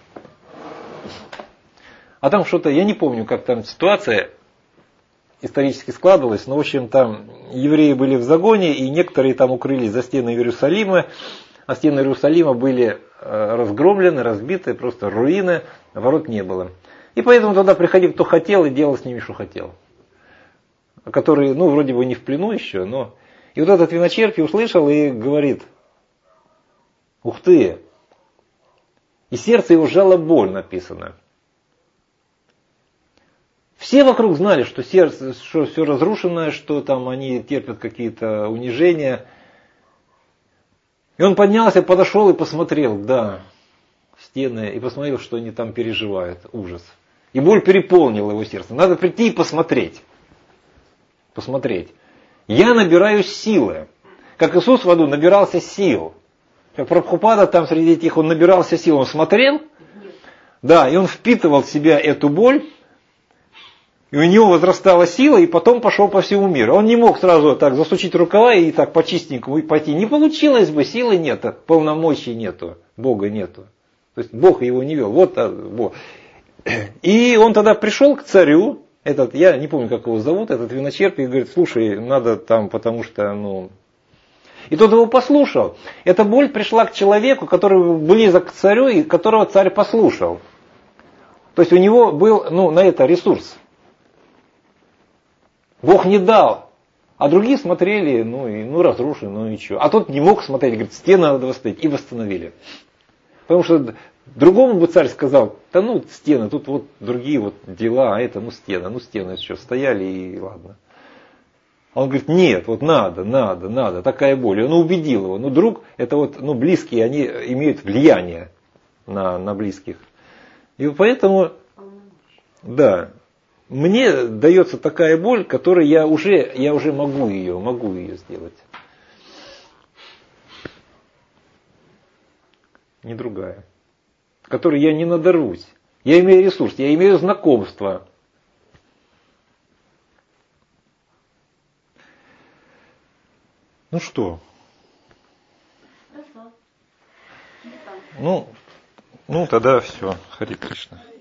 а там что-то, я не помню, как там ситуация исторически складывалась, но в общем там евреи были в загоне, и некоторые там укрылись за стены Иерусалима, а стены Иерусалима были разгромлены, разбиты, просто руины, ворот не было. И поэтому туда приходил кто хотел и делал с ними, что хотел. Который, вроде бы не в плену еще, но... И вот этот виночерпий услышал и говорит, ух ты! И сердце его сжало боль, написано. Все вокруг знали, что сердце, что все разрушено, что там они терпят какие-то унижения. И он поднялся, подошел и посмотрел, стены, и посмотрел, что они там переживают, ужас. И боль переполнила его сердце. Надо прийти и посмотреть. Посмотреть. Я набираюсь силы. Как Иисус в аду набирался сил. Как Прабхупада там среди этих, он набирался сил. Он смотрел, и он впитывал в себя эту боль. И у него возрастала сила, и потом пошел по всему миру. Он не мог сразу так засучить рукава и так по чистенькому пойти. Не получилось бы, силы нет, полномочий нету, Бога нету. То есть Бог его не вел. Бог. И он тогда пришел к царю, я не помню, как его зовут, этот виночерпий, и говорит, слушай, надо там, потому что, И тот его послушал. Эта боль пришла к человеку, который близок к царю, и которого царь послушал. То есть у него был, на это ресурс. Бог не дал. А другие смотрели, разрушено, ничего. А тот не мог смотреть, говорит, стены надо восстановить. И восстановили. Потому что другому бы царь сказал, стены, тут вот другие дела, а это, стены что, стояли и ладно. А он говорит, нет, надо, такая боль. И он убедил его. Друг, это близкие, они имеют влияние на близких. И поэтому, мне дается такая боль, которой я уже могу ее сделать. Не другая. Которой я не надорвусь. Я имею ресурс, я имею знакомство. Что? Хорошо. Тогда все. Харе Кришна.